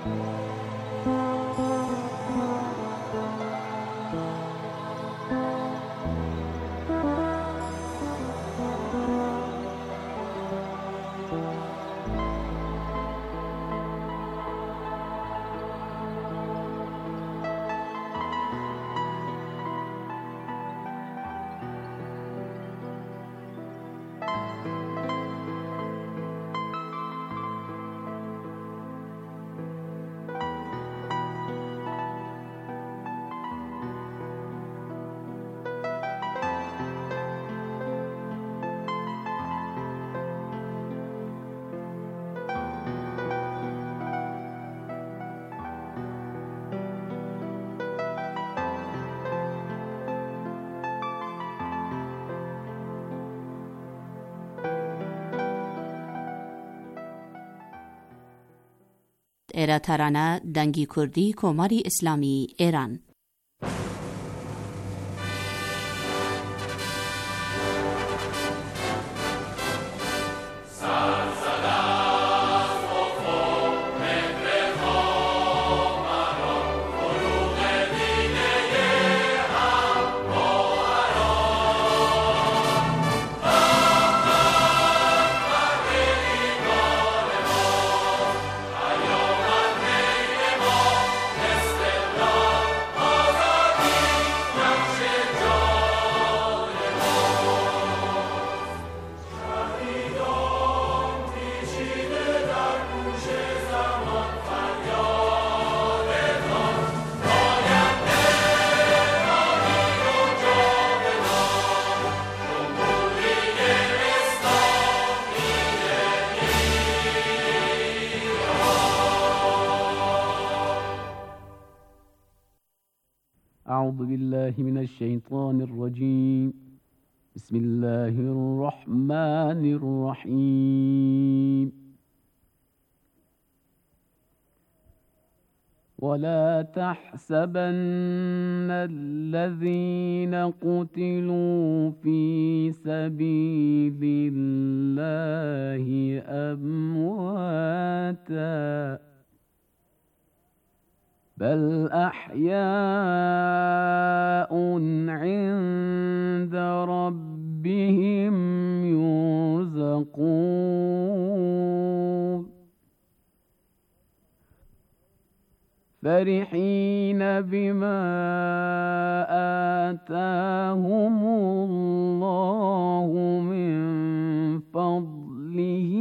ایرا ترانه دنگی کردی کماری اسلامی ایران. أعوذ بالله من الشيطان الرجيم. بسم الله الرحمن الرحيم. ولا تحسبن الذين قتلوا في سبيل الله أمواتا بل أحياء عند ربهم يرزقون فرحين بما آتاهم الله من فضله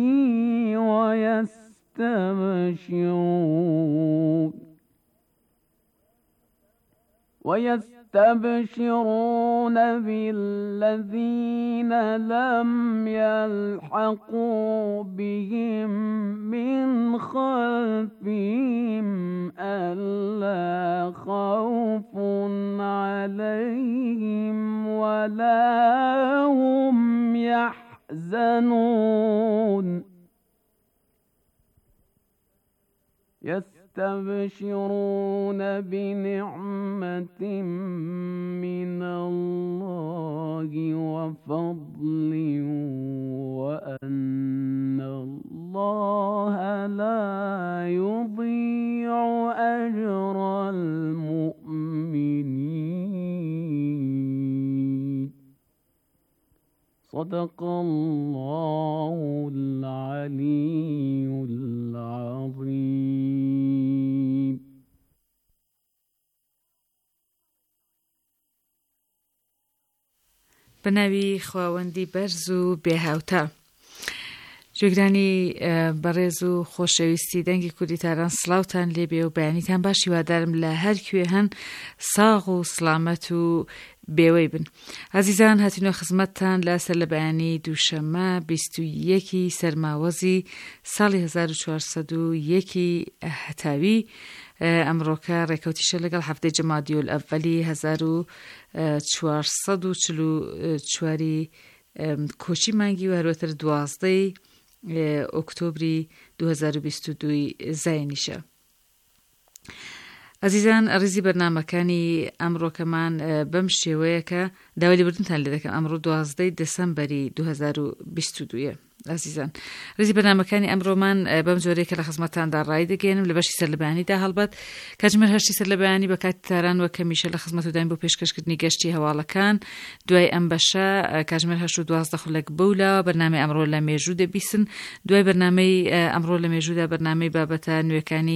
ويستبشرون بالذين لم يلحقوا بهم من خلفهم ألا خوف عليهم ولا هم يحزنون يستبشرون بنعمة من الله وفضل وأن الله لا يضيع أجر المؤمنين. صدق الله العلي العظيم. بناوی خواوەندی بەرز و بێهاوتە. گوێگرانی بەڕێز و خۆشەویستی دەنگی کوردیتاران سڵاوتان لێبێ و بەیانیتان باش هیوادارم لە هەر کوێ هەن ساغ و سڵامەت و بێوەی بن. عزیزان هاتینۆ خزمەتتان لەسەر لە بەیانی دووشەممە 21 سەرماوەزی ساڵی 1401 هەتاوی. ئەمڕۆکە ڕێکەوتیشە لەگەڵ هەفتەی جەمادیول ئەڤەلی 1444 کۆچی مانگی و هەروەتر 12 ئۆکتۆبری 2022 زاینیشە. عزیزان ڕیزی بەرنامەکانی ئەمڕۆکەمان بەم شێوەیە کە داوای لێبوردنتان لێ دەکەم. ئەمڕۆ 12 دەسەمبەری 2022. عزیزان ڕێزی بەرنامەکانی ئەمڕۆمان بەم جۆرەیە کە لە خزمەتتاندا ڕای دەگەێنم لە بەشی سەرلەبەیانیدا هەڵبەت کاتژمێر 8 سەرلەبەیانی بە کاتی تاران وەک هەمیشە لە خزمەتتان بۆ پێشکەشکردنی گەشتی هەواڵەکان دوای ئەم بەشە کاتژمێر 8 و 12 خولەک بەولا بەرنامەی ئەمڕۆ لە مێژوو دەبیستن دوای بەرنامەی ئەمڕۆ لە مێژوودا بەرنامەی بابەتە نوێەکانی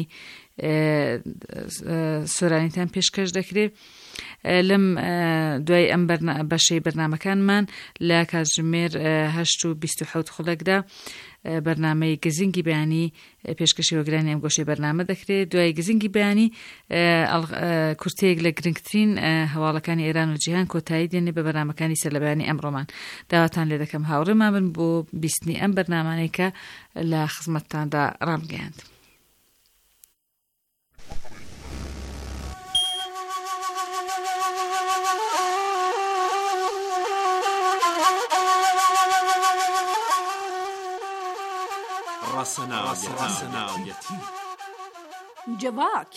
سۆرانیتان پێشکەش دەکرێت لەم دوای ئەم بەشەی بەرنامەکانمان لە کاتژمێر 8 و 27 خولەکدا بەرنامەی گزینگی بەیانی پێشکەشی وەگرانی ئەم گۆشەی بەرنامە دەکرێت دوای گزینگی بەیانی کورتەیەک لە گرنگترین هەواڵەکانی ئێران و جیهان کۆتایی دێنێ بە بەرنامەکانی سەرلەبەیانی ئەمڕۆمان داواتان لێ دەکەم هاوڕێمان بن بۆ بیستنی ئەم بەرنامانەی کە لە خزمەتتاندا ڕامگەیاند. راسناویەتی جواک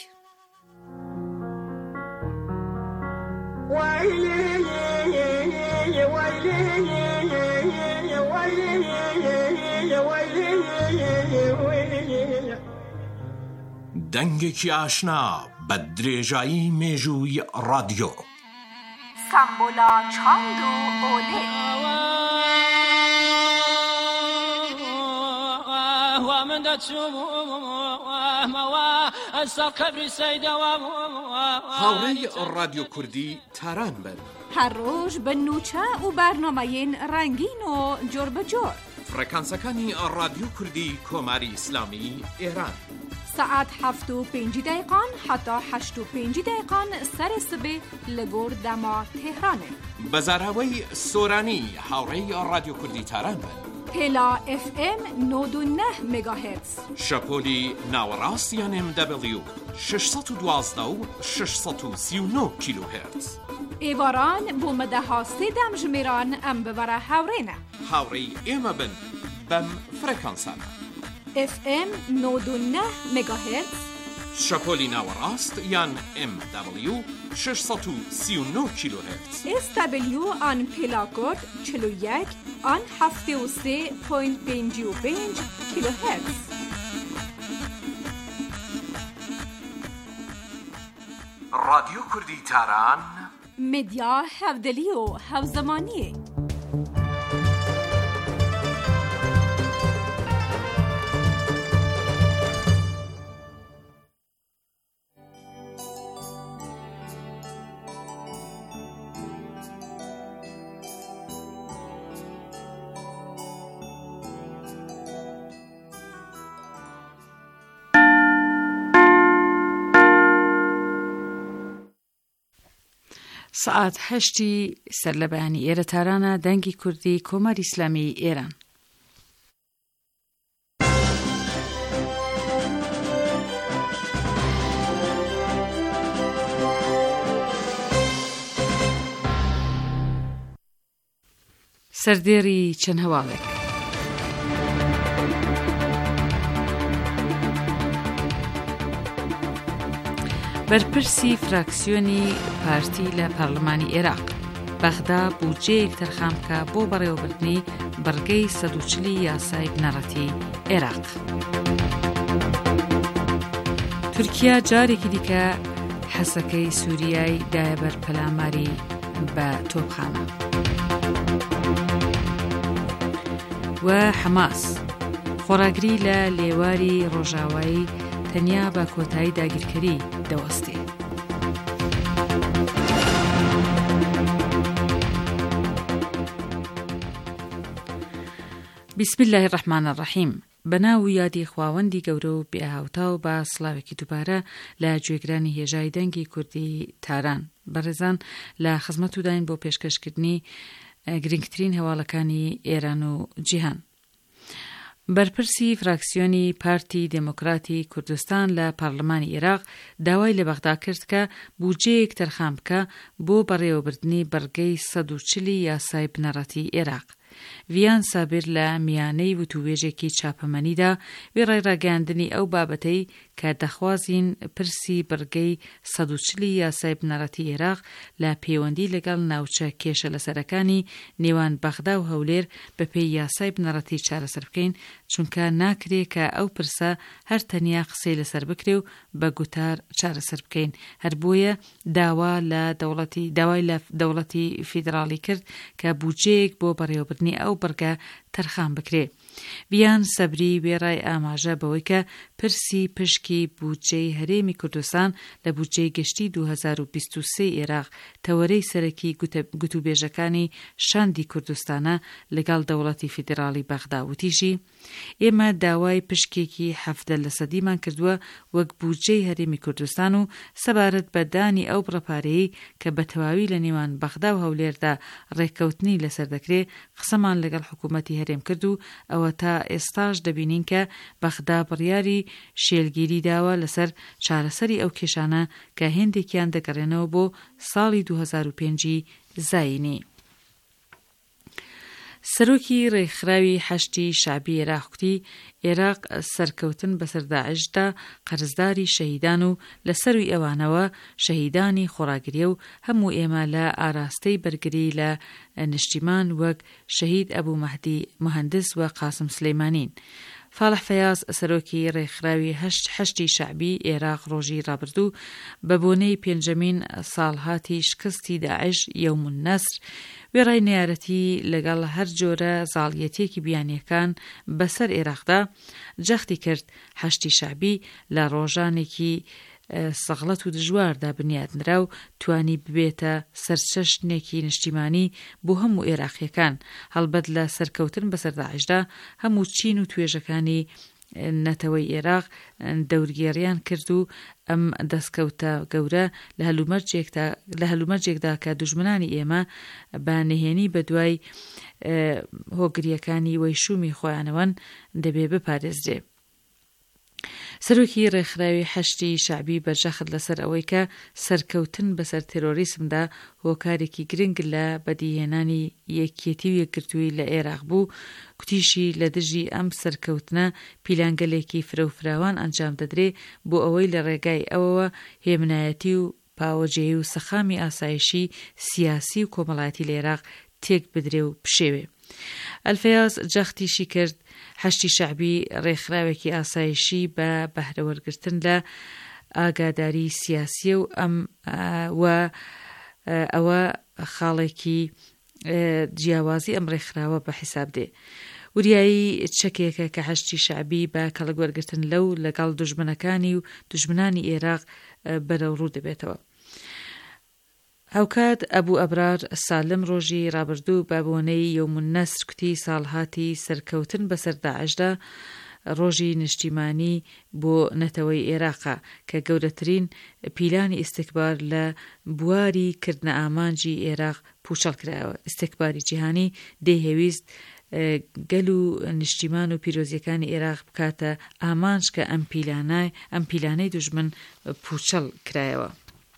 دەنگێکی ئاشنا بە درێژایی مێژووی ڕادیۆ سامبۆلا چاند و ئۆلێ هاوڕێی ڕادیۆ کوردی تاران بن هەر ڕۆژ بە نوچە و بەرنامەیەن ڕەنگین و جۆر بەجۆر فرەکانسەکانی ڕادیۆ کوردی کۆماری ئیسلامی ئێران سەعات 7:05 حتا 8:05 سەری سبێ لە گۆر دەما تێهرانێ بەزاراوەی سۆرانی هاوڕێی ڕادیۆ کوردی تاران بن پێلا FM 99 مگاهرتز شەپۆلی ناوەڕاست یان MW 612 و 639 کیلوهرتز ئێواران بۆ مەدەها سێدەم ژمێران ئەم ببەرە هاوڕێنە هاوڕێی ئێمە بن بەم فرەکانسانە FM 99 مگاهرتز شەپۆلی ناوەڕاست یان MW 639 کیلوهرتز SW آن پێلاکۆد 41 آن 73.55 کیلوهرتز ڕادیۆ کوردی تاران مدیا هەودەلی و هەوزەمانیە سعات 8 سەرلەبەیانی ئێرە تارانە دەنگی کوردی کۆماری ئیسلامی ئێران. سەردێڕی چەند هەواڵێک بەرپرسی فراکسیۆنی پارتی لە پەرلەمانی عێراق بەغدا بودجەیەک تەرخان بکە بۆ بەڕێوەبردنی بەڕگەی 140 یاسای بنەڕەتی عێراق. تورکیا جارێکی دیکە حەسەکەی سووریای دایە بەر پەلاماری بە تۆپخانە. و حەماس خۆراگری لە لێواری ڕۆژاوایی تەنیا بە کۆتایی داگیرکەری دەوەستێ. بسم الله الرحمن الرحیم. بەناو یادی خواوەندی گەورە و بێهاوتا و بە سڵاوێکی دووبارە لە گوێگرانی هێژای دەنگی کوردی تاران بەڕێزان لە خزمەت و داین بۆ پێشکەشکردنی گرنگترین هەواڵەکانی ئێران و جیهان. بەرپرسی فراکسیۆنی پارتی دموکراتی کوردستان لە پەرلەمانی عێراق داوای لە بەغدا کرد کە بودجەیەک تەرخان بکە بۆ بەڕێوەبردنی بەڕگەی 140 یاسای بنەڕەتی عێراق. ڤیان سابر لە میانەی وتووێژێکی چاپەمەنیدا وێڕای ڕاگەاندنی ئەو بابەتەی کە دەخوازین پرسی بڕگەی 140 یاسای بنەڕەتی عێراق لە پەیوەندی لەگەڵ ناوچە کێشە لەسەرەکانی نێوان بەغدا و هەولێر بەپێی یاسای بنەڕەتی چارەسەر بکەین، چونکە ناکرێ کە ئەو پرسە هەر تەنیا قسەی لەسەر بکرێ و بە گوتار چارەسەر بکەین. هەر بۆیە داوای لە دەوڵەتی فیدراڵی کرد کە بودجەیەک بۆ بەڕێوەبردنی ئەو بڕگە تەرخان بکرێ. بیان سەبری وێڕای ئاماژە بەوەی کە پرسی پشکی بودجەی هەرێمی کوردستان لە بودجەی گەشتی 2023 عێراق تەوەرەی سەرەکی گوتوبێژەکانی شاندی کوردستانە لەگەڵ دەوڵەتی فیدراڵی بەغدا وتیژی ئێمە داوای پشکێکی 70% کردووە وەک بودجەی هەرێمی کوردستان و سەبارەت بە دانی ئەو بڕەپارەیەی کە بە تەواوی لە نێوان بەغدا و هەولێردا ڕێککەوتنی لەسەر دەکرێ قسەمان لەگەڵ حکوومەتی هەرێم کرد و ئەوە تا ئێستاش دەبینین کە بەغدا بڕیاری شێلگیری داوە لەسەر چارەسەری ئەو کێشانە کە هێندێکیان دەگەڕێنەوە بۆ ساڵی 2005 زاینی. سەرۆکی ڕێکخراوی حەشتی شعبی عێراق وتی عێراق سەرکەوتن بەسەر داعشدا قەرزداری شەهیدان و لە سەروی ئەوانەوە شەهیدانی خۆراگریە و هەموو ئێمە لە ئاراستەی بەرگری لە نیشتیمان وەک شەهید ئەبوو مەهدی مهندس و قاسم سلەیمانین. فالح فەیاز سەرۆکی ڕێکخراوی حەشتی شعبی عێراق ڕۆژی ڕابردوو بە بۆنەی پێنجەمین ساڵهاتی شکستی داعش یەوم النەسر وێڕای نێارەتی لەگەڵ هەر جۆرە زاڵیەتێکی بیانیەکان بەسەر عێراقدا جەختی کرد حەشتی شعبی لە ڕۆژانێکی سەغڵەت و دژواردا بنیادنرا و توانی ببێتە سەرچەشنێکی نیشتیمانی بۆ هەموو عێراقیەکان. هەڵبەت لە سەرکەوتن بەسەر داعشدا هەموو چین و توێژەکانی نەتەوەی عێراق دەورگێڕیان کرد و ئەم دەستکەوتە گەورە لە هەلومەرجێکدا کە دوژمنانی ئێمە بە نهێنی بە دوای هۆگریەکانی وەیشومی خۆیانەوەن دەبێ بپارێزرێ. سەرۆکی ڕێکخراوی حەشتی شعبی بەرجەخت لەسەر ئەوەی کە سەرکەوتن بەسەر تێرۆریسمدا هۆکارێکی گرنگ لە بەدیهێنانی یەکێتی و یەکگرتووی لە عێراق بوو، کوتیشی لە دژی ئەم سەرکەوتنە پیلانگەلێکی فرەوفراوان ئەنجام دەدرێ بۆ ئەوەی لە ڕێگای ئەوەوە هێمنایەتی و پاوەجێی و سەخامی ئاسایشی سیاسی و کۆمەڵایەتی لە عێراق تێک بدرێ و بشێوێ. ئەلفەیاز جەختیشی کرد حەشتی شعبی ڕێکخراوێکی ئاسایشی بە بەهرەوەرگرتن لە ئاگاداری سیاسیە و ئەوە خاڵێکی جیاوازی ئەم ڕێکخراوە بە حیساب دێ. وریایی چەکێکە کە حەشتی شعبی بە کەڵکوەرگرتن لەو لەگەڵ دوژمنەکانی و دوژمنانی عێراق بەرەوڕوو دەبێتەوە. هەوکات ئەبوو ئەبرار سالم ڕۆژی ڕابردوو بە بۆنەی یەوم النەسر کوتی ساڵهاتی سەرکەوتن بەسەر داعشدا ڕۆژی نیشتیمانی بۆ نەتەوەی عێراقا کە گەورەترین پیلانی ئیستیکبار لە بواری کردنە ئامانجی عێراق پوچەڵ کرایەوە. ئیستیکباری جیهانی دەیهێویست گەل و نیشتیمان و پیرۆزیەکانی عێراق بکاتە ئامانج کە ئەم پیلانەی دوژمن پوچەڵ کرایەوە.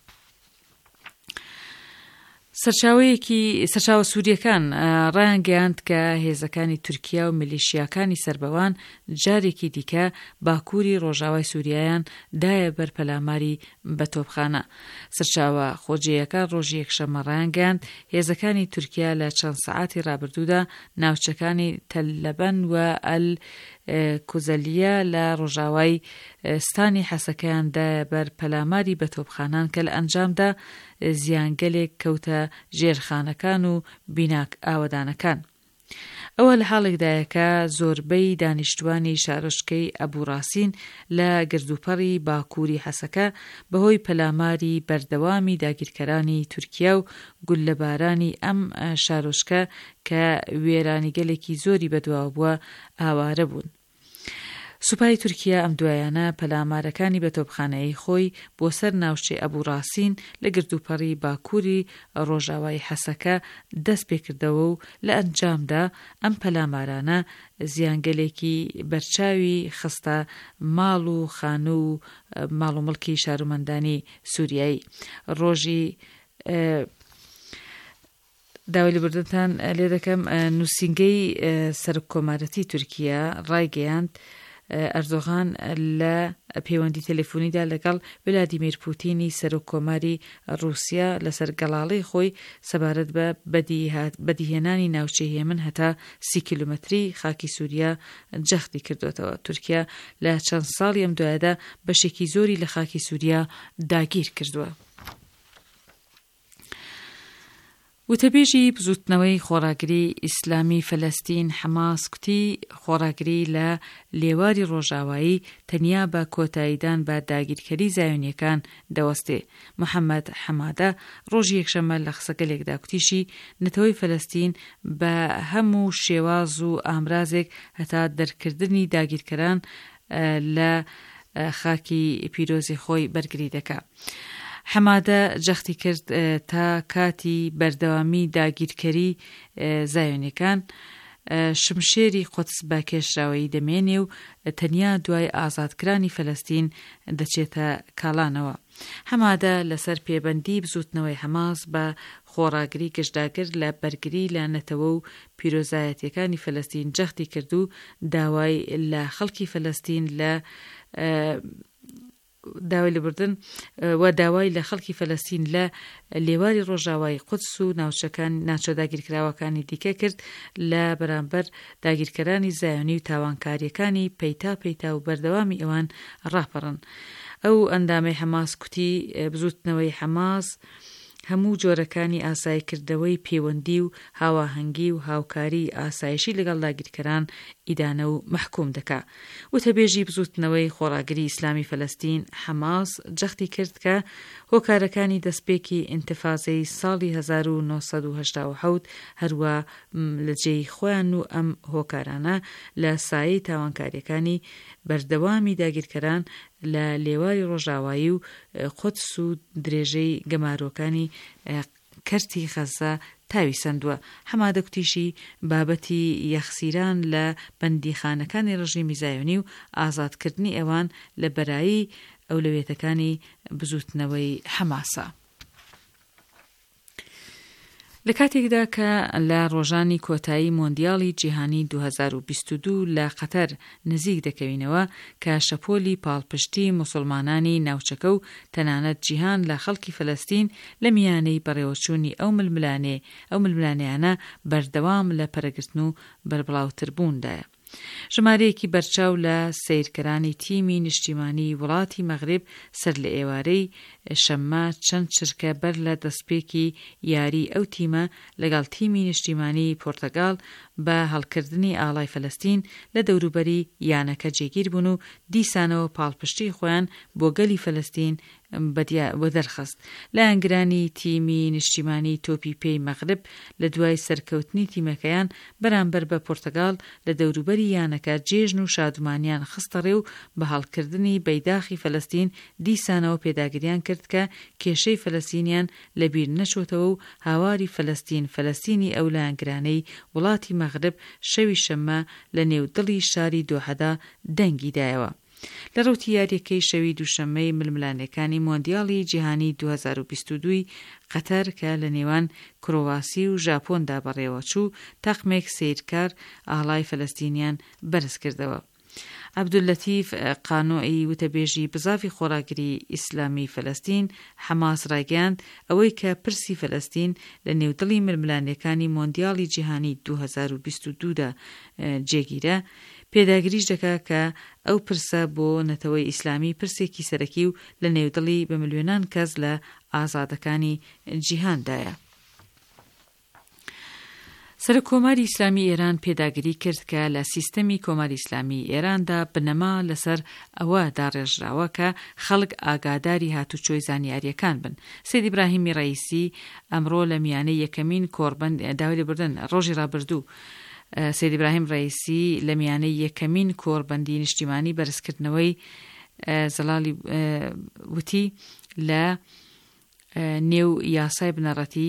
سەرچاوە سووریەکان ڕایانگەیاند کە هێزەکانی تورکیا و میلیشیاکانی سەربەوان جارێکی دیکە باکووری ڕۆژاوای سووریایان دایە بەر پەلاماری بەتۆپخانە. سەرچاوە خۆجێیەکان ڕۆژی یەکشەممە ڕایانگەیاند هێزەکانی تورکیا لە چەند سەعاتی ڕابردوودا ناوچەکانی تەللەبەن و ئەل کوزەلیە لە ڕۆژاوای ستانی حەسەکەیاندا بەر پەلاماری بەتۆپخانان کە لە ئەنجامدا زیانگەلێک کەوتە ژێرخانەکان و بیناک ئاوەدانەکان. ئەوە لە حاڵێکدایەکە زۆربەی دانیشتوانی شارۆچکەی ئەبووراسین لە گردوپەڕی باکووری حەسەکە بەهۆی پەلاماری بەردەوامی داگیرکەرانی تورکیا و گوللەبارانی ئەم شارۆچکە کە وێرانیگەلێکی زۆری بەدواوە بووە ئاوارە بوون. سوپای تورکیا ئەم دوایانە پەلامارەکانی بەتۆپخانەی خۆی بۆ سەر ناوچەی ئەبووراسین لە گردوپەڕی باکووری ڕۆژاوای حەسەکە دەست پێکردەوە و لە ئەنجامدا ئەم پەلامارانە زیانگەلێکی بەرچاوی خستە ماڵ و خانە و ماڵ و مڵکی شارومەندانی سووریایی. ڕۆژی داوای لێبوردنتان لێ دەکەم نووسینگەی سەرۆککۆمارەتی تورکیا ڕایگەیاند ئەردۆغان لە پەیوەندی تەلەفۆنیدا لەگەڵ ڤلادیمیر پوتینی سەرۆکۆماری رووسیا لەسەر گەڵاڵەی خۆی سەبارەت بە بەدیهێنانی ناوچەی هێمن هەتا 30 کیلومەتری خاکی سووریا جەختی کردوێتەوە. تورکیا لە چەند ساڵی ئەم دوایەدا بەشێکی زۆری لە خاکی سووریا داگیر کردووە. وتەبێژی بزوتنەوەی خۆراگری ئیسلامی فەلەستین حەماس کوتی خۆراگری لە لێواری ڕۆژاوایی تەنیا بە کۆتاییدان بە داگیرکەری زایۆنیەکان دەوەستێ. محەممەد حەمادە ڕۆژی یەکشەمە لە قسەگەلێکدا کوتیشی نەتەوەی فەلەستین بە هەموو شێواز و ئامرازێک هەتا دەرکردنی داگیرکەران لە خاکی پیرۆزی خۆی بەرگری دەکات. حەمادە جەختی کرد تا کاتی بەردەوامی داگیرکەری زایۆنیەکان شمشێری قودس بە کێشراوەی دەمێنێ و تەنیا دوای ئازادکرانی فەلەستین دەچێتە کاڵانەوە. حەمادە لەسەر پێبەندی بزوتنەوەی حەماس بە خۆراگری گەشتاگر لە بەرگری لە نەتەوە و پیرۆزایەتیەکانی فەلەستین جەختی کرد و داوای لە خەڵکی فەلەستین لە داوای لەبردن و داوای لە خەڵکی فەلەستین لە لێواری ڕۆژاوای قودس و ناوچە داگیرکراوەکانی دیکە کرد لە بەرامبەر داگیرکەرانی زایۆنی و تاوانکاریەکانی پەیتا و بەردەوامی ئەوان ڕاپەڕن. ئەو ئەندامەی حەماس کوتی بزوتنەوەی حەماس هەموو جۆرەکانی ئاساییکردەوەی پەیوەندی و هاواهەنگی و هاوکاری ئاسایشی لەگەڵ داگیرکەران ئیدانە و مەحکوم دەکات. وتەبێژی بزوتنەوەی خۆراگری ئیسلامی فەلەستین حەماس جەختی کرد کە هۆکارەکانی دەستپێکی ئینتیفازەی ساڵی 1970 هەروە لە جێی خۆیان و ئەم هۆکارانە لە سایەی تاوانکاریەکانی بەردەوامی داگیرکەران لە لێواری ڕۆژاوایی و قودس و درێژەی گەمارۆکانی کەرتی غەزە تاوی سندووە. حەمادە کوتیشی بابەتی یەخسیران لە بەندیخانەکانی ڕژیمی زایۆنی و ئازادکردنی ئەوان لە بەرایی ئەولەوێتەکانی بزوتنەوەی حەماسە. لە کاتێکدا کە لە ڕۆژانی کۆتایی مۆندیاڵی جیهانی 2022 لە قەتەر نزیک دەکەوینەوە کە شەپۆلی پاڵپشتی موسڵمانانی ناوچەکە و تەنانەت جیهان لە خەڵکی فەلەستین لە میانەی بەڕێوەچوونی ئەو ململانەیانە بەردەوام لە پەرەگرتن و بەربڵاوتربووندایە. ژمارەیەکی بەرچاو لە سیرکەرانی تیمی نیشتیمانی وڵاتی مەغرب سەر لە ئێوارەی شەممە چەند چرکە بەر لە دەستپێکی یاری ئەو تیمە لەگەڵ تیمی نیشتیمانی پۆرتەگاڵ بە هەڵکردنی ئاڵای فەلەستین لە دەوروبەری یانەکە جێگیر بوون و دیسانەوە پاڵپشتی خۆیان بۆ گەلی فەلەستین بە دەرخست. لە ئەنگرانی تیمی نیشتیمانی تۆپی پێی مەغرب لە دوای سەرکەوتنی تیمەکەیان بەرامبەر بە پۆرتەگاڵ لە دەوروبەری یانەکە جێژن و شادومانیان خستەڕێ و بە هەڵکردنی بەیداخی فەلەستین دیسانەوە پێداگریان کرد کە کێشەی فەلەستینیان لەبیر نەچۆتەوە و هاواری فەلەستینی ئەو لە ئەنگرانەی وڵاتی مەغرب شەوی شەممە لە نێودڵی شاری دۆحەدا دەنگی دایەوە. لە ڕوتی یاریەکەی شەوی دووشەممەی ململانەکانی مۆندیاڵی جیهانی 2022 قەتەر کە لە نێوان کرۆواسی و ژاپۆندا بەڕێوەچوو تەقمێک سیرکار ئاڵای فەلەستینیان بەرز کردەوە. عەبدولەتیف قانۆعی وتەبێژی بزافی خۆراگری ئیسلامی فەلەستین حەماس ڕایگەیاند ئەوەی کە پرسی فەلەستین لە نێودڵی ململانەکانی مۆندیاڵی جیهانی 2022دا جێگیرە پێداگریش دەکا کە ئەو پرسە بۆ نەتەوەی ئیسلامی پرسێکی سەرەکی و لە نێودڵی بە ملیۆنان کەس لە ئازادەکانی جیهاندایە. سەرۆکۆماری ئیسلامی ئێران پێداگری کرد کە لە سیستەمی کۆماری ئیسلامی ئێراندا بنەما لەسەر ئەوە داڕێژراوە کە خەڵک ئاگاداری هاتوچۆی زانیاریەکان بن. سید ئیبراهیمی ڕەئیسی ئەمڕۆ لە میانەی یەکەمین کۆڕبەند داوای لێبوردن ڕۆژی ڕابردوو سید ئیبراهیم ڕەئیسی لە میانەی یەکەمین کۆڕبەندی نیشتیمانی بەرزکردنەوەی زەلالی وتی لە نێو یاسای بنەڕەتی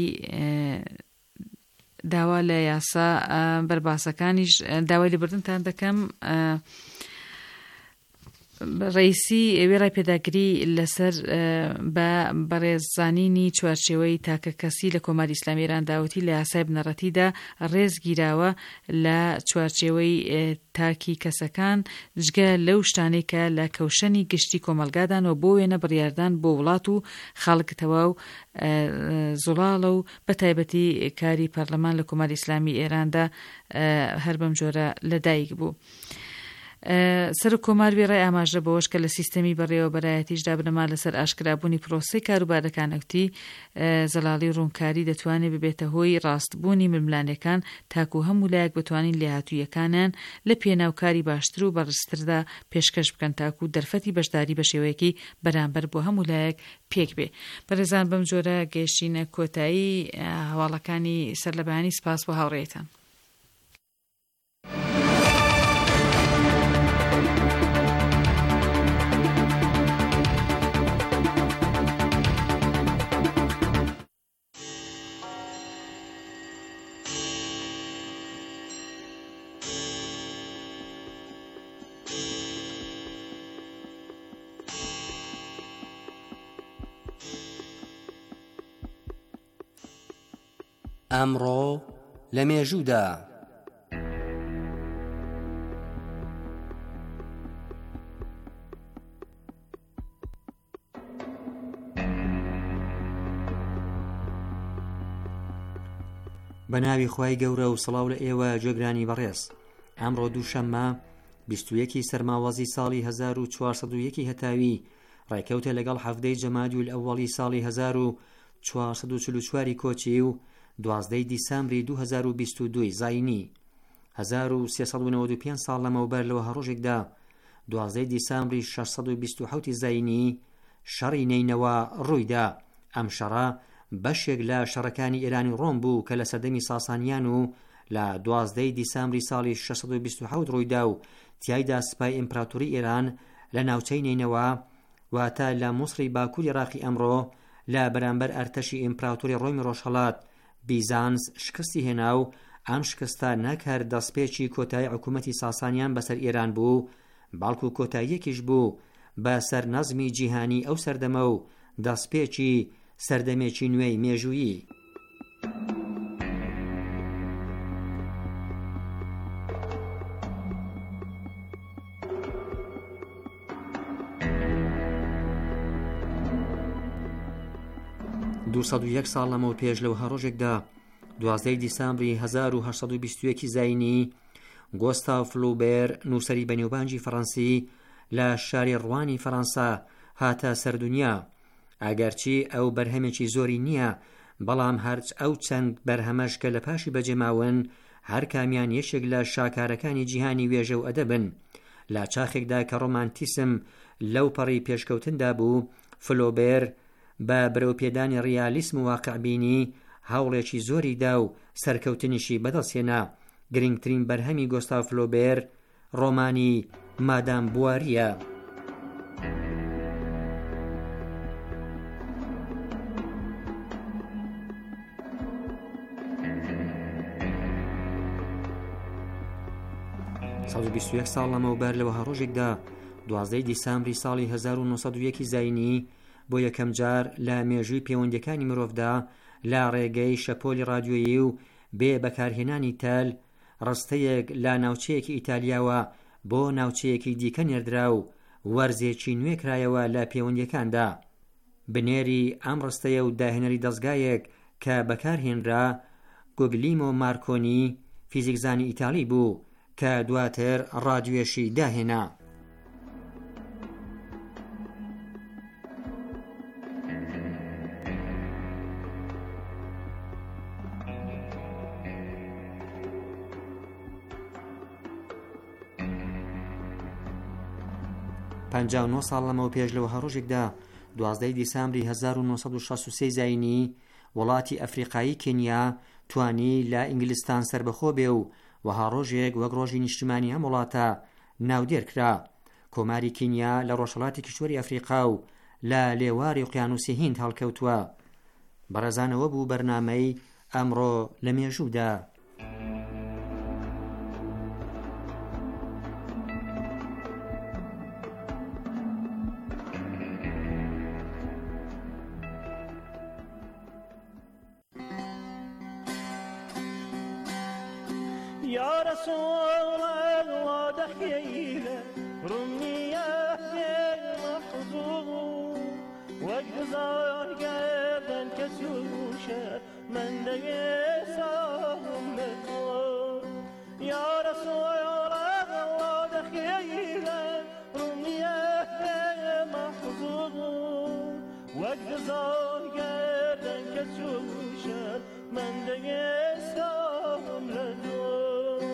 داوا لە یاسا بەرباسەکانیش داوای لێبوردنتان دەکەم ڕئیسی ئێوێ ڕای پێداگری لەسەر بە بەڕێزانینی چوارچێوەی تاکە کەسی لە کۆماری ئیسلامی ئێران داوەتی لە یاسای بنەڕەتیدا ڕێز گیراوە لە چوارچێوەی تاکی کەسەکان جگە لەو شتانەی کە لە کەوشەنی گشتی کۆمەلگادانەوە بۆ وێنە بڕیاردان بۆ وڵات و خەڵکتەوە و زوڵاڵە و بەتایبەتی کاری پەرلەمان لە کۆماری ئیسلامی ئێراندا هەر بەم جۆرە لەدایک بوو. سەر کۆمار وێڕای ئاماژە بەوەش کە لە سیستەمی بەڕێوە بەرایەتیشدا بنەما لەسەر ئاشکرابوونی پرۆسەی کاروبارەکانەوتی زەڵاڵی ڕوونکاری دەتوانێت ببێتە هۆی ڕاستبوونی ململانەکان تاکو هەموو لایەک بتوانین لێهاتوویەکانیان لە پێناوکاری باشتر و بەڕستردا پێشکەش بکەن تاکو دەرفەتی بەشداری بە شێوەیەکی بەرامبەر بۆ هەموو لایەک پێک بێ. بەڕێزان بەم جۆرە گەیشتینە کۆتایی هەواڵەکانی سەر لە بەیانی. سپاس بۆ هاوڕێیتان. ئەمڕۆ لە مێژوودا بە ناوی خوای گەورە و سڵاو لە ئێوە جێگرانی بەڕێز. ئەمڕۆ دووشەممە 21 سەرماوەزی ساڵی 1401 هەتاوی ڕێکەوتە لەگەڵ هەفتەی جەمادی الئەوەڵی ساڵی 1444 کۆچی و 12 دیسامبری 2022 زاینی. 1395 ساڵ لەمەوبەر لەوە هەڕۆژێکدا 12 دیسامبری 627 زاینی شەڕی نینەوە ڕوویدا. ئەم شەڕە بەشێک لە شەڕەکانی ئێرانی ڕۆم بوو کە لە سەردەمی ساسانیان و لە 12 دیسامبری ساڵی 627 ڕوویدا و تیایدا سپای ئیمپراتۆری ئێران لە ناوچەی نینەوە واتە لە مووسڵی باکووری عێراقی ئەمڕۆ لە بەرامبەر ئەرتەشی ئیمپراتۆری ڕۆمی ڕۆژهەڵات بیزانس شکستی هێنا و ئەم شکستە نەکرد دەستپێکی کۆتایی حکوومەتی ساسانیان بەسەر ئێران بوو، باڵکو کۆتاییەکیش بوو بە سەر نەزمی جیهانی ئەو سەردەمە و دەستپێکی سەردەمێکی نوێی مێژوویی. دووسەد و یەک ساڵ لەمەوە پێش لەو هەڕۆژێکدا 12 دیسامبری 1821 زاینی گۆستاو فلوبێر نووسەری بەنێوبانجی فەڕەنسی لە شاری ڕوانی فەڕەنسا هاتە سەردونیا. ئەگەرچی ئەو بەرهەمێکی زۆری نییە، بەڵام هەرچ ئەو چەند بەرهەمەش کە لە پاشی بەجێماون هەر کامیان یەشێک لە شاکارەکانی جیهانی وێژە و ئەدەبن. لە چاخێکدا کە ڕۆمانتیسم لەو پەڕی پێشکەوتندا بوو، فلۆبێر بە بەرەوپێدانی ڕیالیسم و واقعبینی هەوڵێکی زۆری دا و سەرکەوتنیشی بەدەستهێنا. گرنگترین بەرهەمی گۆستاو فلۆبێر ڕۆمانی مادام بواریە. ساڵ 21 ساڵ لەمەوبەر لەوە هەڕۆژێکدا 12 دیسامبری ساڵی 1901 زاینی بۆ یەکەم جار لە مێژووی پەیوەندیەکانی مرۆڤدا لە ڕێگەی شەپۆلی رادیۆیی و بێ بەکارهێنانی تەل ڕستەیەک لە ناوچەیەکی ئیتالیاوە بۆ ناوچەیەکی دیکە نێردرا و وەرزێکی نوێ کرایەوە لە پەیوەندیەکاندا. بنێری ئەم ڕستەیە و داهێنەری دەستگایەک کە بەکارهێنرا گوگلیمۆ مارکۆنی فیزیکزانی ئیتالی بوو کە دواتر رادیۆشی داهێنا. پەنجاو و 9 ساڵ لەمەوە پێش لەوە هەڕۆژێکدا 12 دیسامبری 1963 زاینی وڵاتی ئەفریقایی کێنیا توانی لە ئینگلیستان سربەخۆ بێ و وەها ڕۆژێک وەک ڕۆژی نیشتمانی ئەم وڵاتە ناودێر کرا. کۆماری کێنیا لە ڕۆژهەڵاتی کشوەری ئەفریقا و لە لێواری ئوقیانوسی هیند هەڵکەوتووە. بەڕێزانەوە بوو بەرنامەی ئەمڕۆ لە مێژوودا. رسول الله دخيله رمية محظوظ واجزار قدن كسوشة من ديسهم لطور يا رسول الله دخيله رمية محظوظ واجزار قدن كسوشة من ديسهم لطور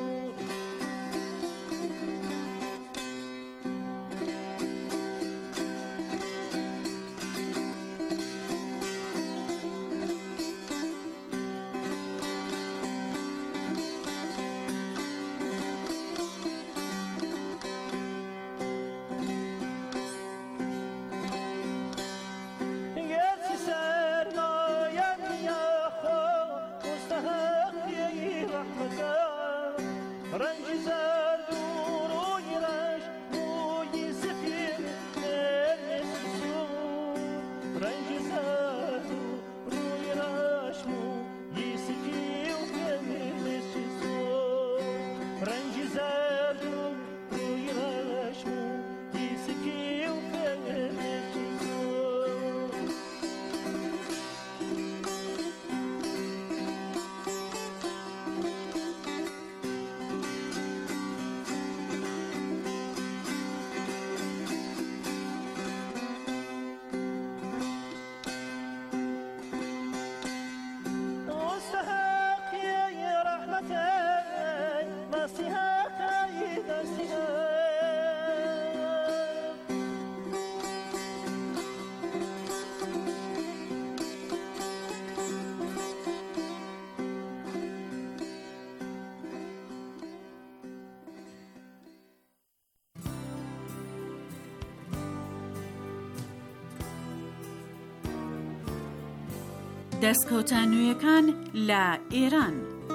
دەستکەوتە نوێیەکان لە ئێران.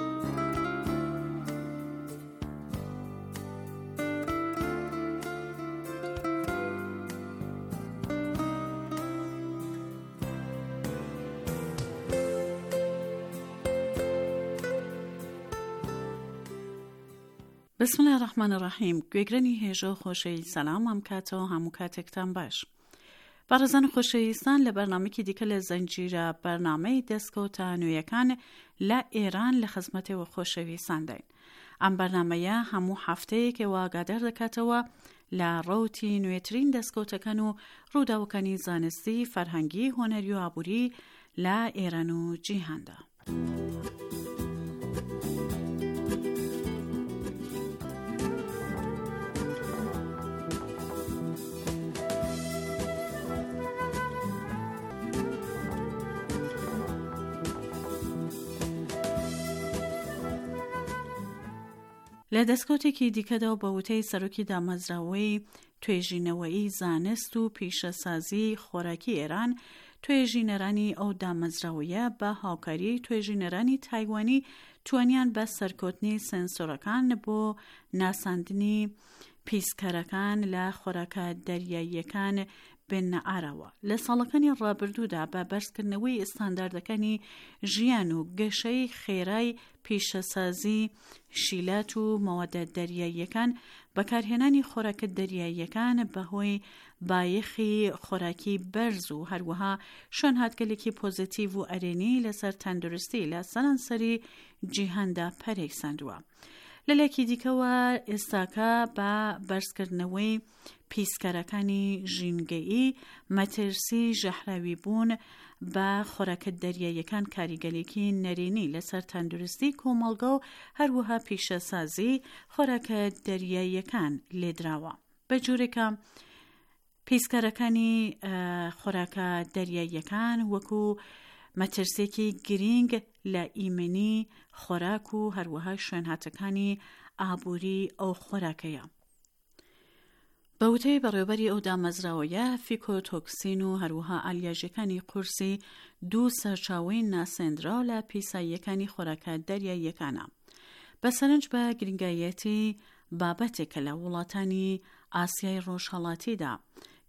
بسم الله الرحمن الرحیم. گوێگرانی هێژە و خۆشەویست سەلام ئەم کاتەوە هەموو کاتێکتان باش. بەڕێزان خۆشەویستان لە بەرنامەیەکی دیکە لە زەنجیرە بەرنامەی دەستکەوتە نوێیەکان لە ئێران لە خزمەتەوە خۆشەویستان داین. ئەم بەرنامەیە هەموو هەفتەیەکەوە ئاگادار دەکاتەوە لە ڕەوتی نوێترین دەستکەوتەکان و ڕووداوەکانی زانستی، فەرهەنگی، هۆنەری و ئابووری لە ئێران و جیهاندا. لە دەستکەوتێکی دیکەدا و بە وتەی سەرۆکی دامەزراوەی توێژینەوەی زانست و پیشەسازی خۆراکی ئێران، توێژینەرانی ئەو دامەزراوەیە بە هاوکاری توێژینەرانی تایوانی توانیان بە سەرکەوتنی سنسۆرەکان بۆ ناساندنی پیسکەرەکان لە خۆراکە دەریاییەکان بێنە ئاراوە. لە ساڵەکانی ڕابردوودا بە بەرزکردنەوەی ئستانداردەکانی ژیان و گەشەی خێرای پیشەسازی شیلات و مەوادە دەریاییەکان، بەکارهێنانی خۆراکە دەریاییەکان بەهۆی بایەخی خۆراکی بەرز و هەروەها شوێن هاتگەلێکی پۆزیتیڤ و ئەرێنی لەسەر تەندروستی لە سەرانسەری جیهاندا پەرێکساندووە. لەلایەکی دیکەوە ئێستاکە بە بەرزکردنەوەی پیسکەرەکانی ژینگەیی، مەترسی ژەهراوی بوون بە خۆراکە دەریاییەکان کاریگەلێکی نەرێنی لەسەر تەندروستی کۆمەڵگە و هەروەها پیشەسازی خۆراکە دەریاییەکان لێدراوە. بە جۆرێکە پیسکەرەکانی خۆراکە دەریاییەکان وەکو مەترسێکی گرنگ لە ئیمنی خۆراک و هەروەها شوێنهاتەکانی ئابووری ئەو خۆراکەیە. بەوتەی بەڕێوەبەری ئەو دامەزراوەیە فیکۆتۆکسین و هەروەها ئالیاژەکانی قورسی دوو سەرچاوەی ناسێنراو لە پیساییەکانی خۆراکە دەریاییەکانە. بەسەرنج بە گرنگایەتی بابەتێکە لە وڵاتانی ئاسیای ڕۆژهەڵاتیدا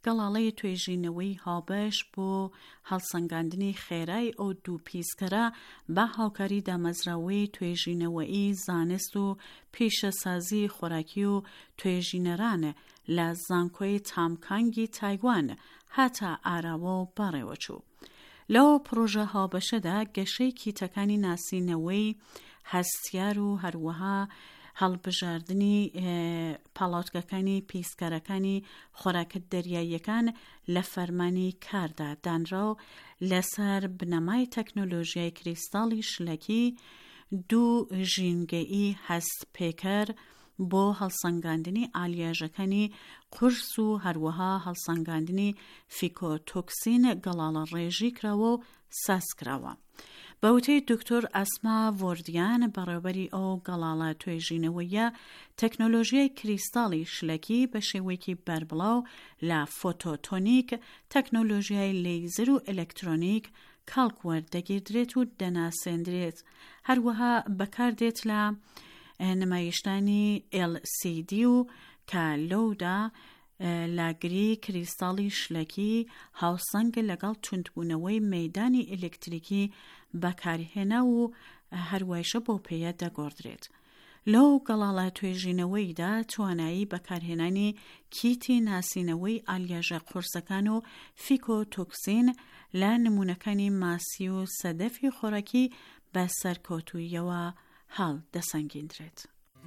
گەڵاڵەی توێژینەوەی هاوبەش بۆ هەڵسەنگاندنی خێرای ئەو دوو پیسکەرە بە هاوکاری دامەزراوەی توێژینەوەی زانست و پیشەسازی خۆراکی و توێژینەران لە زانکۆی تامکانگی تایوان هاتە ئاراوە و بەڕێوەچوو. لەو پرۆژە هاوبەشەدا گەشەی کیتەکانی ناسینەوەی هەستیار و هەروەها هەڵبژاردننی پاڵاوتگەکانی پیسکەرەکانی خۆراکە دەریاییەکان لە فەرمانی کاردا دانرا و لەسەر بنەمای تەکنۆلۆژیای کریستاڵی شلەکی دوو ژینگەئی هەست پێکەر بۆ هەڵسەنگاندنی ئالیاژەکانی قورس و هەروەها هەڵسەنگاندنی فیکۆتۆکسین گەڵاڵە ڕێژی کراوە و ساس کراوە. بەوتەی دکتۆر ئەسما ڤۆردیان بەڕێوەبەری ئەو گەڵاڵە توێژینەوەیە، تەکنۆلۆژیای کریستاڵی شلەکی بە شێوەیەکی بەربڵاو لە فۆتۆتۆنیک، تەکنۆلۆژیای لەیزر و ئەلەکترۆنیک کاڵکوەردەگیردرێت و دەناسێندرێت. هەروەها بەکاردێت لە نمایشتانی LCD و کە لەودا لاگری کریستاڵی شلەکی هاوسەنگ لەگەڵ توندبوونەوەی مەیدانی ئلکتریکی بەکارهێنا و هەروایشە بۆ پێیە دەگۆڕدرێت. لەو گەڵاڵە توێژینەوەیدا توانایی بەکارهێنانی کیتی ناسینەوەی ئالیاژە قورسەکان و فیکۆتۆکسین لە نمونەکانی ماسی و سەدەفی خۆراکی بە سەرکەوتوویەوە هەڵ دەسەنگیندرێت.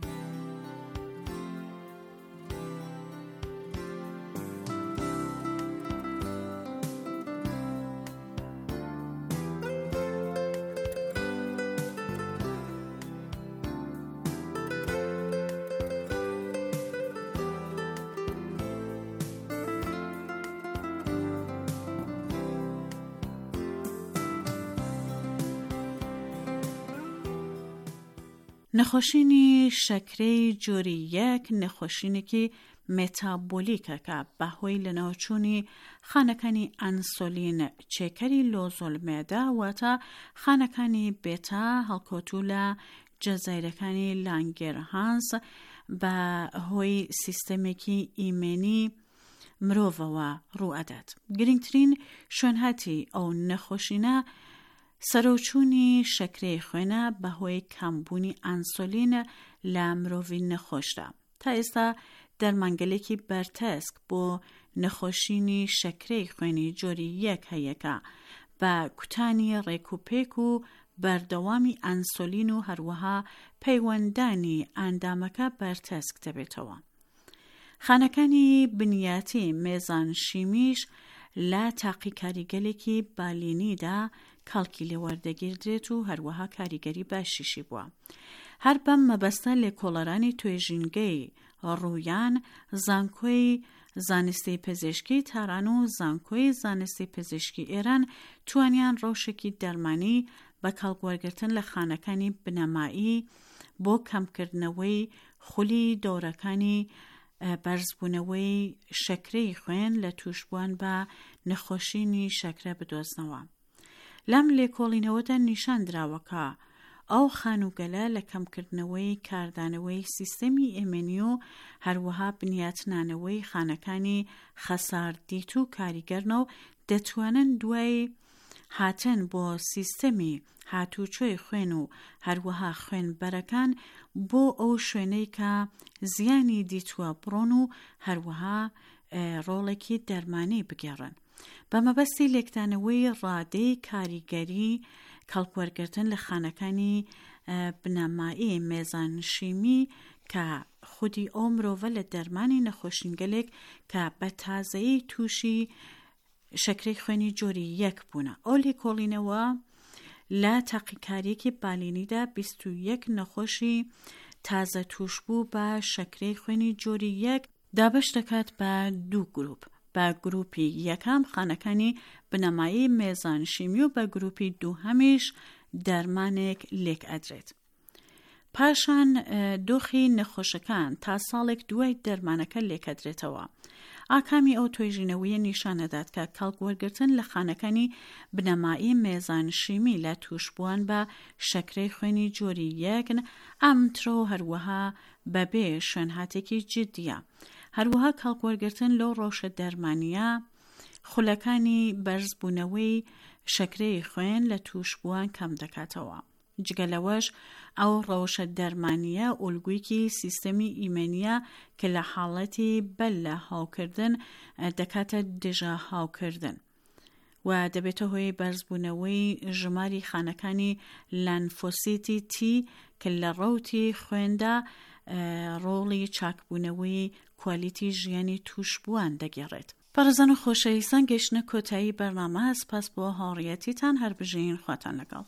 نەخۆشینی شەکرەی جۆری یەک نەخۆشینێکی مێتابۆلیکە کە بەهۆی لەناوچوونی خانەکانی ئەنسۆلین چێکەری لۆزۆلمێدا واتە خانەکانی بێتا هەڵکۆتوو لە جەزایرەکانی لانگێرهانس بە هۆی سیستەمێکی ئیمێنی مرۆڤەوە ڕوئەدات. گرنگترین شوێنهاتی ئەو نەخۆشینە سەرۆچوونی شەکرەی خوێنە بەهۆی کەمبوونی ئەنسۆلین لە مرۆڤی نەخۆشدا. تا ئێستا دەرمانگەلێکی بەرتەسک بۆ نەخۆشینی شەکرەی خوێنی جۆری یەک هەیەکە بە کوتانی ڕێکوپێک و بەردەوامی ئەنسۆلین و هەروەها پەیوەندانی ئەندامەکە بەرتەسک دەبێتەوە. خانەکانی بنیاتی مێزان شیمیش لە تاقی کاریگەلێکی بالینیدا کاڵکی لێوەردەگیردرێت و هەروەها کاریگەری باشیشی بووە. هەر بەم مەبەستە لێکۆڵەرانی توێژینگەی ڕوویان، زانکۆی زانستی پزیشکی تاران و زانکۆی زانستی پزیشکی ئێران توانیان ڕەوشێکی دەرمانی بە کاڵگوەرگرتن لە خانەکانی بنەمایی بۆ کەمکردنەوەی خولی دەورەکانی بەرزبوونەوەی شەکرەی خوێن لە توشبووان بە نەخۆشینی شەکرە بدۆزنەوە. لەم لێکۆڵینەوەدا نیشان دراوەکە ئەو خانوگەلە لە کەمکردنەوەی کاردانەوەی سیستەمی ئێمێنی و هەروەها بنیاتنانەوەی خانەکانی خەساردیت و کاریگەرنەوە دەتوانن دوای هاتن بۆ سیستەمی هاتوچۆی خوێن و هەروەها خوێنبەرەکان بۆ ئەو شوێنەی کە زیانی دیتووە بڕۆن و هەروەها ڕۆڵێکی دەرمانی بگێڕن. بە مەبەستی لێکدانەوەی ڕادەی کاریگەری کەڵکوەرگرتن لە خانەکانی بنەمایی مێزان شیمی کە خودی ئەو مرۆڤە لە دەرمانی نەخۆشینگەلێک کە بە تازەیی تووشی شەکرەی خوێنی جۆری یەک بوونە. ئەو لێکۆڵینەوە لە تاقیکاریەکی بالینیدا 21 نەخۆشی تازە توش بوو بە شەکرەی خوێنی جۆری یەک دابەش دەکات بە دوو گروپ. بە گروپی یەکەم خانەکانی بنەمایی مێزان شیمی و بە گروپی دووهەمیش دەرمانێک لێک ئەدرێت. پاشان دۆخی نەخۆشەکان تا ساڵێک دوای دەرمانەکە لێکەدرێتەوە. ئاکامی ئەو توێژینەوەیە نیشانەدات کە کاڵکوەرگرتن لە خانەکانی بنەمایی مێزان شیمی لە توشبووان بە شەکرەی خوێنی جۆری یەکن ئەمترۆ هەروەها بەبێ شوێنهاتێکی جدیە. هەروەها کاڵکوەرگرتن لەو ڕۆژە دەرمانیە خولەکانی بەرز بوونەوەی شەکرەی خوێن لە تووشبووان کەم دەکاتەوە. جگەلەوەش ئەو ڕەوشە دەرمانیە ئۆلگویکی سیستەمی ئیمەنیە کە لە حاڵەتی بەل لە هاوکردن دەکاتە دژە هاوکردن و دەبێتە هۆی بەرزبوونەوەی ژماری خانەکانی لانفۆسیتی تی کە لە ڕەوتی خوێندا ڕۆڵی چاکبوونەوەی کوالیتی ژیانی تووشبووان دەگێڕێت. پارێزان و خۆشەویستان، گەیشتنە کۆتایی بەرنامە. سپاس بۆ هاوڕێیەتیتان. هەر بژین خواتان لەگەڵ.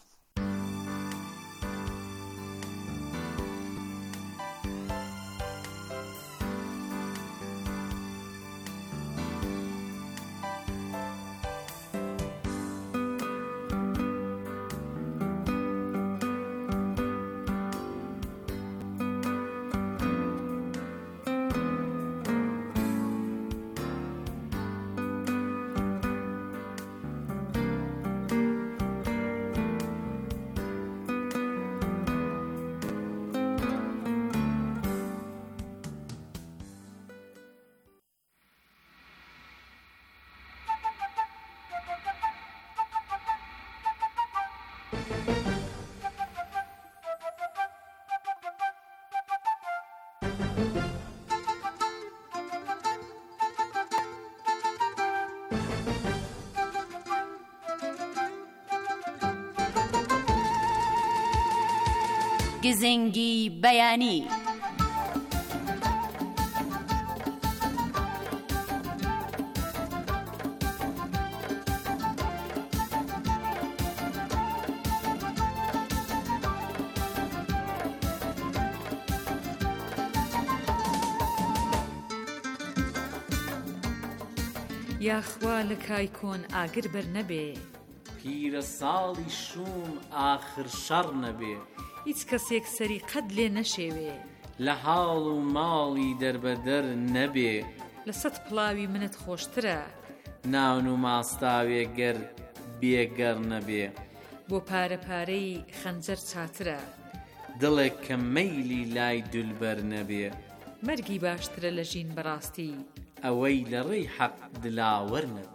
گزنگی بەیانی. یاخوا لە کای کۆن ئاگر بەر نەبێ، پیرە ساڵی شوم ئاخر شەڕ نەبێ، هیچ کەسێک سەری قەت لێ نەشێوێ، لە حاڵ و ماڵی دەربەدەر نەبێ، لە سەد پڵاوی منت خۆشترە، ناون و ماستاوێ گەر بێگەر نەبێ، بۆ پارە پارەی خەنجەر چاترە، دڵێک کە مەیلی لای دولبەر نەبێ، مەرگی باشترە لە ژین بەڕاستی، ئەوەی لە ڕێی حەق دلاوەر نەبێ.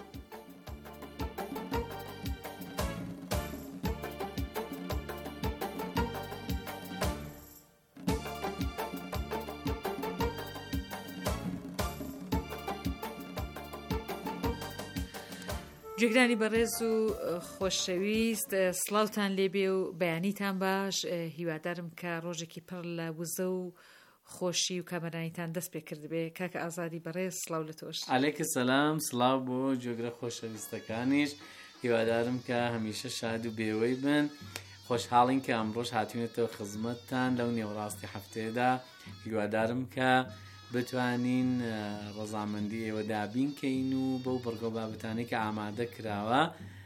جێگرانی بەڕێز و خۆشەویست، سڵاوتان لێبێ و بەیانیتان باش. هیوادارم کە ڕۆژێکی پڕ لە وزە و خۆشی و کامەرانیتان دەست پێ کردبێ. کاکە ئازادی بەڕێز، سڵاو لە تۆش. عەلەیکە سەلام، سڵاو بۆ جۆگرە خۆشەویستەکانیش. هیوادارم کە هەمیشە شاد و بێوەی بن. خۆشحاڵین کە ئەمڕۆژ هاتوونێتەوە خزمەتتان لەو نێوڕاستی هەفتەیەدا. هیوادارم کە بتوانین ڕەزامەندی ئێوە دابینکەین و بەو بڕگە بابەتانەی کە ئامادە کراوە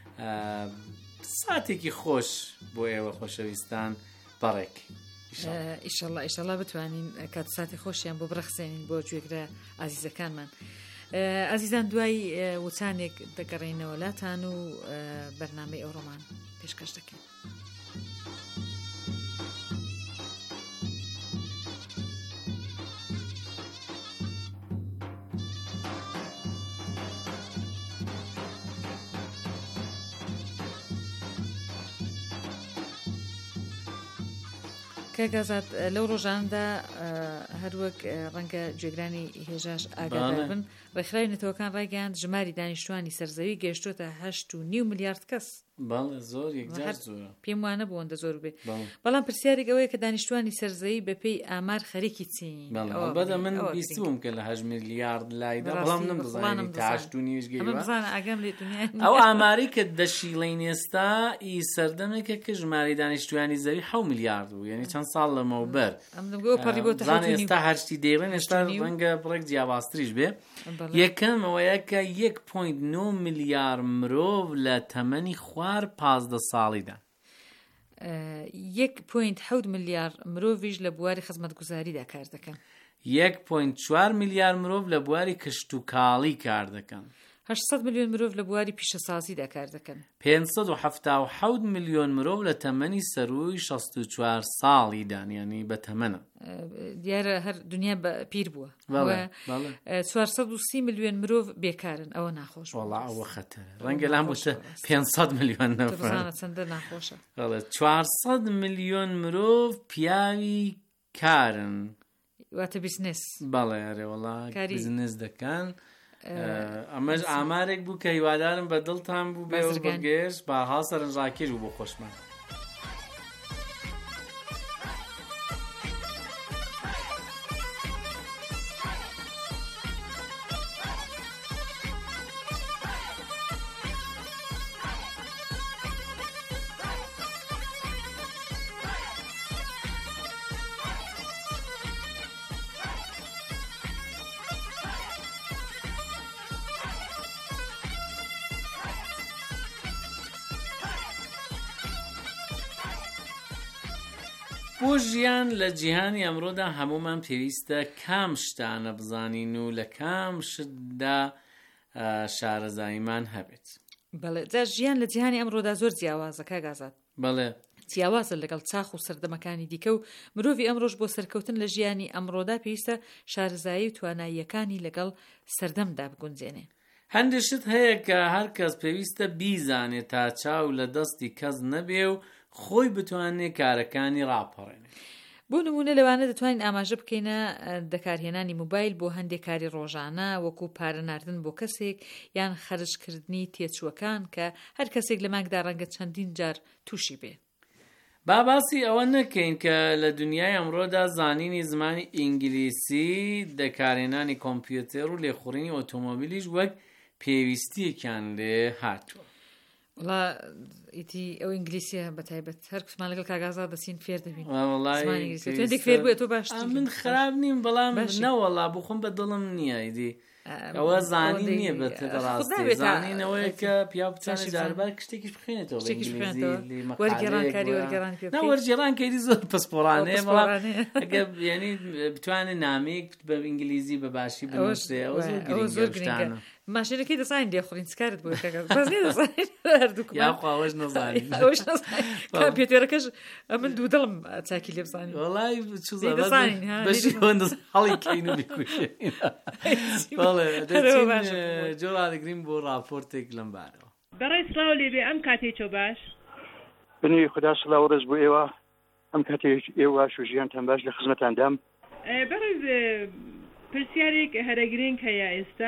ساتێکی خۆش بۆ ئێوە خۆشەویستان بەڕێک. ئیشەڵڵا بتوانین کات ساتی خۆشیان بۆ بڕەخسێنین بۆ گوێگرە ئازیزەکانمان. ئازیزان، دوای وچانێک دەگەڕێنەوە لاتان و بەرنامەی ئەوڕۆمان پێشکەش دەکەین. کاگازات، لەو ڕۆژاندا هەروەک ڕەنگە جێگرانی هێژاش ئاگادار بن، ڕێکخراوێنەتەوەکان ڕایگەیاند ژماری دانیشتوانی سەرزەوی گەیشتوتە 8.5 ملیارد کەس. بەڵێ، زۆر یەکجار زۆرە. پێم وانە بۆەوەندە زۆر بێ. بەڵام پرسیارێک ئەوەیە کە دانیشتوانی سەرزەوی بەپێی ئامار خەریکی چین. بەدە من بیستبووم کە لە 8 ملیارد لایدا، بەڵام نەمدەزانانی تا 8.5 گەیوە. ئەو ئاماری کە دەشیڵەین ئێستا ئی سەردەمێکە کە ژماری دانیشتوانی زەوی 7 ملیارد بوو، یعنی چەند ساڵ لەمەوبەر. ئێستا هەشتی دەیڕێن، ئێستا ڕەنگە بڕێک جیاوازتریش بێ. یەکەم ئەوەیە کە 1.9 ملیار مرۆڤ لە تەمەنی خوار 15 ساڵیدا. 1.7 ملیار مرۆڤیش لە بواری خزمەتگوزاریدا کار دەکەن. 1.4 ملیار مرۆڤ لە بواری کشت و کاڵی کار دەکەن. 800 ملیۆن مرۆڤ لە بواری پیشەسازیدا کار دەکەن. 577 ملیۆن مرۆڤ لە تەمەنی سەرووی 64 ساڵی دانیانی بە تەمەنە. دیارە هەر دنیا بە پیر بووە. 430 ملیۆن مرۆڤ بێکارن، ئەوە ناخۆش. وەڵا ئەوە خەتەرە. ڕەنگە لام بووتە 500 ملیۆن نەفەر. چەندە ناخۆشە. 400 ملیۆن مرۆڤ پیاوی کارن. واتە بیزنس. بەڵێ ئەرێ وەڵا بیزنس دەکەن. ئەمەش ئامارێک بوو کە هیوادارم بە دڵتان بوو بێگەشت باها سەرنجڕاکێش بوو بۆ خۆشمان. بۆ ژیان لە جیهانی ئەمڕۆدا هەمومان پێویستە کام شتانە بزانین و لە کام شتدا شارەزاییمان هەبێت. بەڵێ جا ژیان لە جیهانی ئەمڕۆدا زۆر جیاوازە کاگازات. بەڵێ جیاوازە لەگەڵ چاخ و سەردەمەکانی دیکە و مرۆڤی ئەمڕۆژ بۆ سەرکەوتن لە ژیانی ئەمڕۆدا پێویستە شارەزایی و تواناییەکانی لەگەڵ سەردەمدا بگونجێنێ. هەندێک شت هەیە کە هەر کەس پێویستە بیزانێت تا چاو لە دەستی کەس نەبێ و خۆی بتوانێت کارەکانی ڕاپەڕێنێ. بۆ نمونە لەوانە دەتوانین ئاماژە بکەینە دەکارهێنانی موبایل بۆ هەندێک کاری ڕۆژانە وەکو پارە ناردن بۆ کەسێک یان خەرجکردنی تێچووەکان کە هەر کەسێک لە مانگدا ڕەنگە چەندین جار تووشی بێ. باسی ئەوە نەکەین کە لە دنیای ئەمڕۆدا زانینی زمانی ئینگلیسی دەکارهێنانی کۆمپیوتەر و لێخوڕینی ئۆتۆمۆبیلیش وەک پێویستیەکیان لێ هاتووە. وڵا ئیتی ئەو ئینگلیسیە بەتایبەت هەر کەسمان لەگەڵ کاگازا دەچین فێر دەبین. فێر بووە تۆ باش. من خراپ نیم بەڵام نەوەڵا بۆ خۆم بە دڵم نییە ئیدی ئەوە زانی نییە بەڕاستی زانینەوەیە کە پیا بچانە جاربار شتێکیش بخێنێتەوە وەرگێڕانکاری وەرگێڕانکاری زۆر پسپۆڕانەیە بەڵام ئەگە یعنی بتوانێت نامەیەک بە ئینگلیزی بە باشی بنووسێ ئەوە زۆر گرنگە. ماشینەکەی دەزانین دێخۆڕین چکارت بۆ یاخواوەش نەزانین پێتێرەکەش ئەمن دوو دڵم چاکی لێ بزانین وەڵای بەشی هەڵی کەین و بیکوشێن. جۆرا دەگرین بۆ راپۆرتێک لەم بارەوە. بەڕێ سڵاو لێبێ ئەم کاتێکۆ باش بنی خدا سڵاو ڕێز بۆ ئێوە ئەم کاتێک ئێوە و ژیانتان باش لە خزمەتاندام. بەڕێز پرسیارێک هەرەگرنگ هەیە ئێستا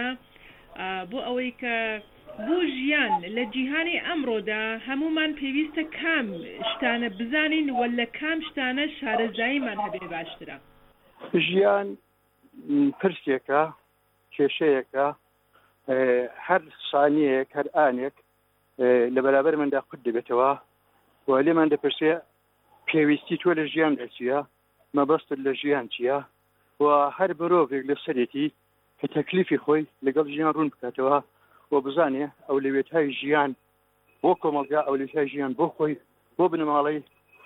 بۆ ئەوەی کە بۆ ژیان لە جیهانی ئەمڕۆدا هەمومان پێویستە کام شتانە بزانین و لە کام شتانە شارەزاییمان هەبێ باشترە. ژیان پرسێکە کێشەیەکە هەر سانیەک هەر ئانێک لە بەرابەر مندا خود دەبێتەوە و لێمان دەپرسێ پێویستی تۆ لە ژیاندا چییە، مەبەستت لە ژیان چییە و هەر مرۆڤێک لە سەرێتی کە تەکلیفی خۆی لەگەڵ ژیان ڕوون بکاتەوە و بزانێ ئەولوێتهای ژیان بۆ کۆمەلگا ئەولوێتهای ژیان بۆ خۆی بۆ بنەماڵەی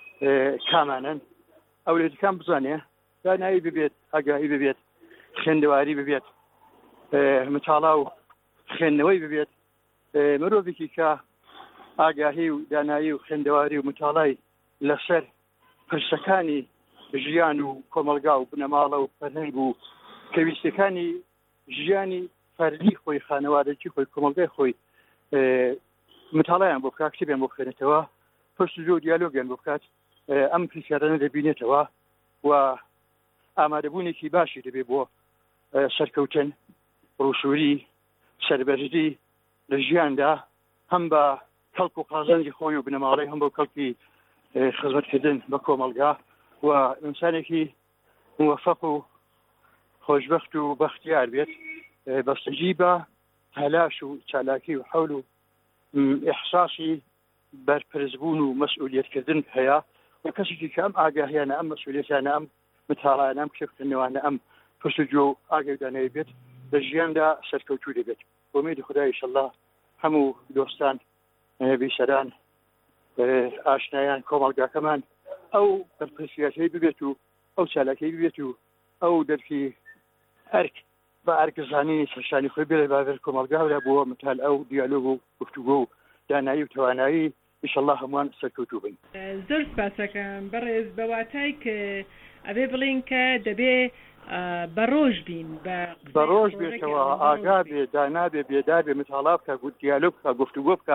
کامانن ئەولوێتەکان بزانێ دانایی ببێت ئاگاهی ببێت خوێندەواری ببێت متاڵا و خوێندنەوەی ببێت مرۆڤێکی کە ئاگاهی و دانایی و خوێندەواری و متاڵای لەسەر پرسەکانی ژیان و کۆمەلگا و بنەماڵە و فەرهەنگ و پێویستەکانی ژیانی فەردی خۆی خانەوادەکی خۆی کۆمەلگای خۆی متاڵایان بۆ بکات کتێبیان بۆ بخوێنێتەوە پرسوجۆ و دیالۆگیان بۆ بکات ئەم پرسیارانە دەبینێتەوە و ئامادەبوونێکی باشی دەبێت بۆ سەرکەوتن ڕووشوری سەربەرزی لە ژیاندا هەم بە کەڵک و قازانجی خۆی و بنەماڵی هەم بۆ کەڵکی خزمەتکردن بە کۆمەلگا و ئینسانێکی موفق و خۆشبەخت و بەختیار بێت بەستەجی بە هەلاش و چالاکی و حەول و ئیحساسی بەرپرسبوون و مەسئولیەتکردن هەیە و کەسێکی کە ئەم ئاگاهیانە ئەم مەسئولیەتیانە ئەم متاڵایانە ئەم کتێبخوێندنەوانە ئەم پرسوجۆ و ئاگادانەی بێت لە ژیاندا سەرکەوتوو دەبێت. بۆمێدی خدای ئینشەڵڵا هەموو دۆستان بیسەران ئاشنایان کۆمەڵگاکەمان ئەو بەرپرسیەکەی ببێت و ئەو چالاکەی ببێت و ئەو دەرکی ئەرک بە ئارگزانی سەرشانی خۆی بێ لە باەر کۆمەلگاورا بووە متال ئەو دیالۆگ و گفتوگۆ و دانایی و توانایی ئینشەڵڵا هەمووان سەرکەوتوو بن. زۆر سپاسەکەم بەڕێز بەواتای کە ئەبێ بڵین کە دەبێ بەڕۆژ بین بەڕۆژ بێتەوە ئاگا بێ دانا بێ بێدار بێ متاڵا بکە دیالۆگ بکە گفتوگۆ بکە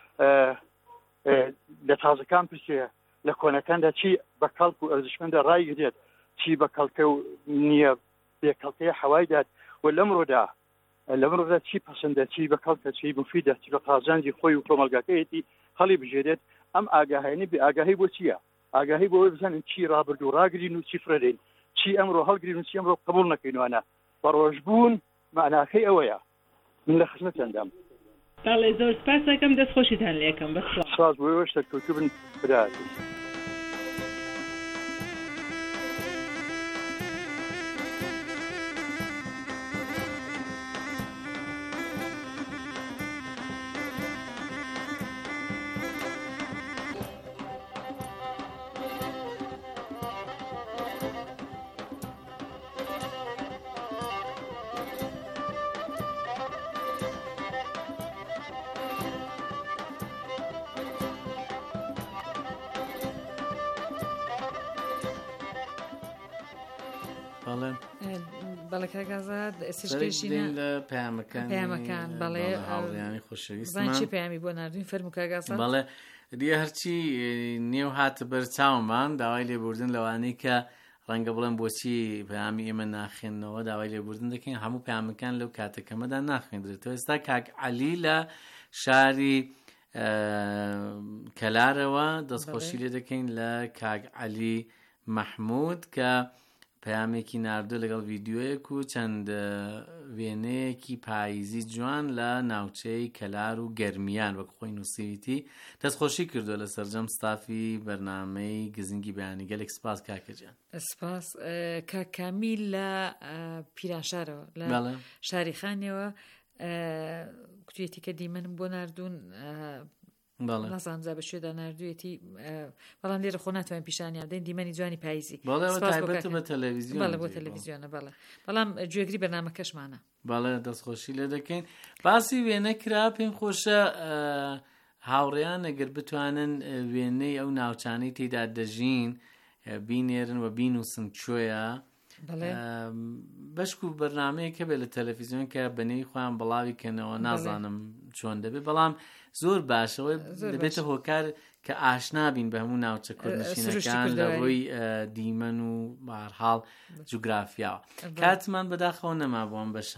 لە تازەکان پرسێ لە کۆنەکاندا چی بە کەڵک و ئەرزشمەندە ڕایگرێت چی بە کەڵکە و نییە بێکەڵکەیە حەوایدات و لەمڕۆدا چی پەسەندە چی بە کەڵکە چی مفیدە چی بە قازانجی خۆی و کۆمەلگاکەیەتی هەڵی بژێرێت ئەم ئاگاهێنی بێ ئاگاهی بۆ چییە؟ ئاگاهی بۆ بزانین چی ڕابرد و ڕاگرین و چی فرەدەین چی ئەمڕۆ هەڵگرین و چی ئەمڕۆ قبول نەکەینوانە بەڕۆژبوون معناکەی ئەوەیە من لە خزمەتەندام. دەڵێ زۆر سپاسەکەم دەستخۆشیتان لێکم سپاس بۆ سەرکەوتوو بن برادر. بەڵێکگازات لە پەیامەکان بەڵێ هاوڕێیانی خۆشەویستمان چی پەیامی بۆ نردوین فەرموکەگازات بەڵێ دیە هەرچی نێو هاتە بەر چاومان داوای لێبوردن لەوانەی کە ڕەنگە بڵێن بۆچی پەیامی ئێمە ناخێنەوە داوای لێبوردن دەکەین هەموو پەیامەکان لەو کاتەکەمەدا ناخێنرێتەوە. ئێستا کاک عەلی لە شاری کەلارەوە دەستخۆشی لێ دەکەین لە کاک عەلی مەحموود کە پەیامێکی ناردووە لەگەڵ ڤیدیۆیەک و چەند وێنەیەکی پاییزی جوان لە ناوچەی کەلار و گەرمیان وەک خۆی نووسیویتی دەستخۆشی کردووە لە سەرجەم ستافی بەرنامەی گزنگی بەیانی گەلێک سپاس کاکەجیان. سپاس کاکامیل لە پیرانشارەوە لە شاریخانیەوە کوتوێتی کە دیمەنم بۆ ناردوون نازانم بە شوێدا نردوێتی بەڵام لێرە خۆ ناتوانین پیشانیان بدەین دیمەنی جوانی پاییزی بە تەلەڤیزیۆن بۆ تەلەڤیزیۆنە بەڵام گوێگری بەرنامەکەشمانە بەڵێ دەستخۆشی لێ دەکەین. باسی وێنە کرا پێم خۆشە هاوڕێیان ئەگەر بتوانن وێنەی ئەو ناوچانەی تێدا دەژین بینێرن و بینوسن کوێیە بەشک و بەرنامەیە کە بێت لە تەلەڤیزیۆن کە بەنێوی خۆیان بڵاوی کەنەوە نازانم چۆن دەبێت بەڵام زۆر باشەوە دەبێتە هۆکار کە ئاشنابین بە هەموو ناوچە کوردنشینەکان لە ڕۆی دیمەن و بەهەرحاڵ جوگرافیاوە. کاتمان بەداخەوە نەما بۆم بەشە.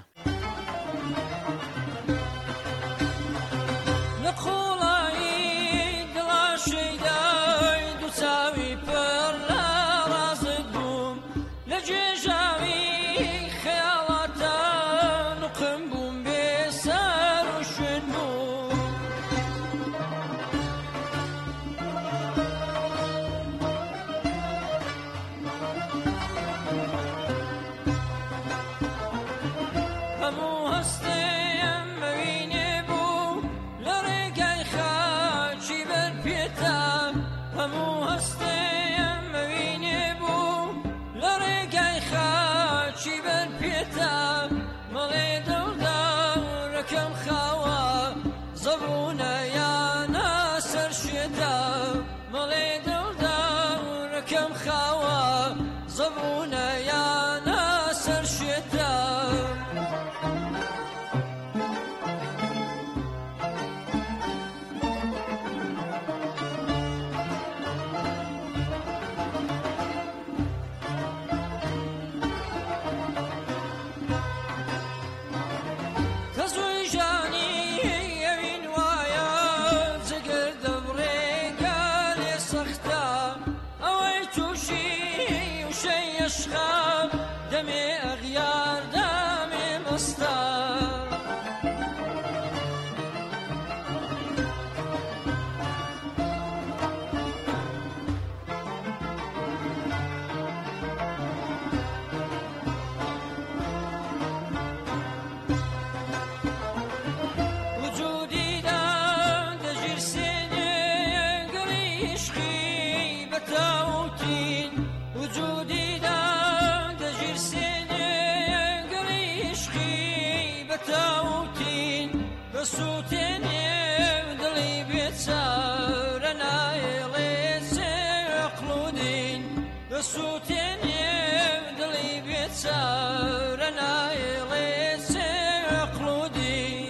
دەسووتێنێ دڵی بێچارە نایڵێ سێقلودین دەسووتێنێ دڵی بێچارە نایڵێ سێقلودین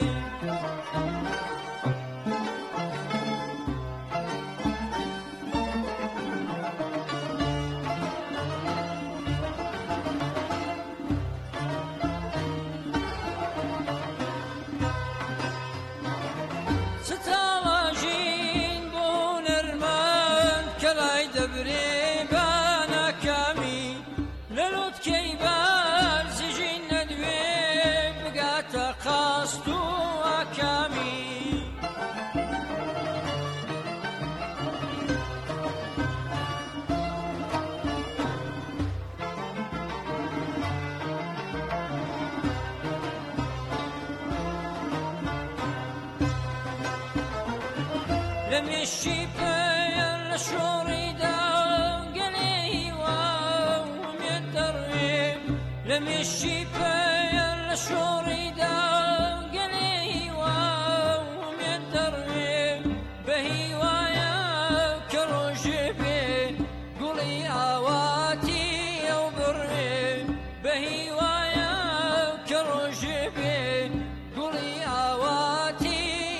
لمشي بين شوريدا قلي وهم يدرب لمشي بين شوريدا قلي وهم يدرب بهوايا كرجبي قولي عواتي وبري بهوايا كرجبي قولي عواتي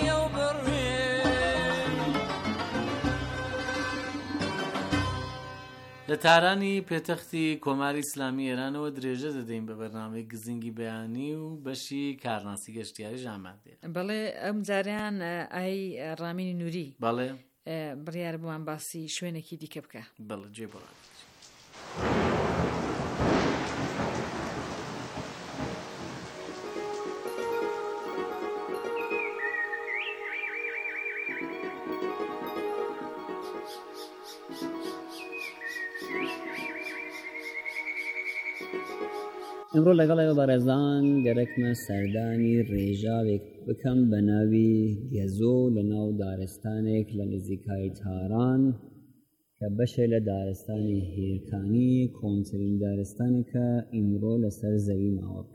لە تارانی پێتەختی کۆماری ئیسلامی ئێرانەوە درێژە دەدەین بە بەرنامەی گزینگی بەیانی و بەشی کارناسی گەشتیاری ژامادێ. بەڵێ ئەم جاریان ئای ڕامینی نووری بەڵێ بڕیار بووان باسی شوێنێکی دیکە بکە. بەڵێ جێ بڕات. ئەمڕۆ لەگەڵ ئێوە بەڕێزان گەرەکمە سەردانی ڕێژاوێک بکەم بە ناوی گێزۆ لە ناو دارستانێک لە نزیکای تاران کە بەشێ لە دارستانی هێرکانی کۆنترین دارستانێکە ئیمڕۆ لەسەر زەوی ماوە.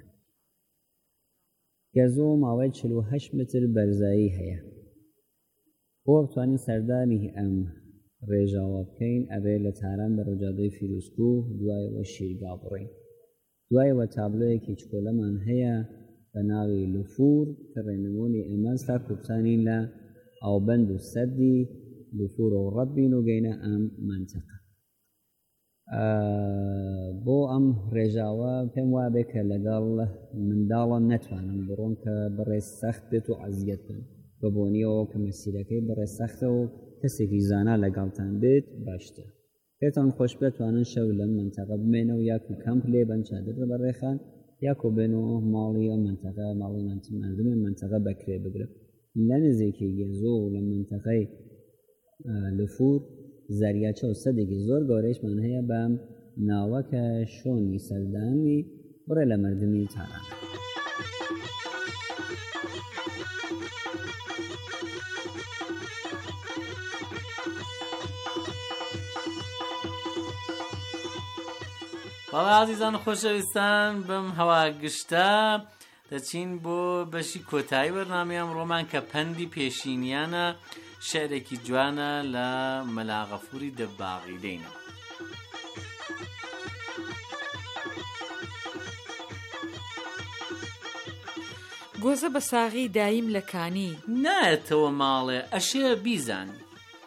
گێزۆ ماوەی 48 متر بەرزایی هەیە. بۆ بتوانین سەردانی ئەم ڕێژاوە بکەین ئەبێ لە تاران بە ڕۆژادەی فیروزکوه دوایەوە شیرگا بڕین. دوایەوە تابلۆیەکی چکۆلەمان هەیە بە ناوی لوفور کە ڕێنمونی ئێمەس تا کوبتانین لە ئاوبەند و سەدی لوفور و ڕەبین و گەینە ئەم منتەقە. بۆ ئەم ڕێژاوە پێم وابێ کە لەگەڵ منداڵە نەتوانم بڕۆن کە بەڕێ سەخت بێت و عەزیەت بن بە بۆنیەوە کە مەسیرەکەی بەڕێ سەختە و کەسێکی زانا لەگەڵتان بێت باشتر. پێتان خۆش بێتوانن شەو لەم منتەقە بمێنەوە یاکو کەمپ لێ بن چادر بەڕێخان یاکۆ بێنەوە ماڵی ئەم منتەقە ماڵی مردمی منتەقە بەکرێ بگرە. لە نزیکی گێزۆ و لە منتەقەی لوفور زەریاچە و سەدێکی زۆر گەورەیشمان هەیە بەم ناوەکە شۆنی سەردانی بڕێ لە مردمی تاران. بەڵێ عزیزان خۆشەویستان بم هەوا گشتە دەچین بۆ بەشی کۆتایی بەرنامەی ئەمڕۆمان کە پەندی پێشینیانە شێعرێکی جوانە لە مەلا غەفوری دەباغی دێنە. گۆزە بە ساغی دایم لە کانی نایەتەوە ماڵێ ئەشێ بیزانی.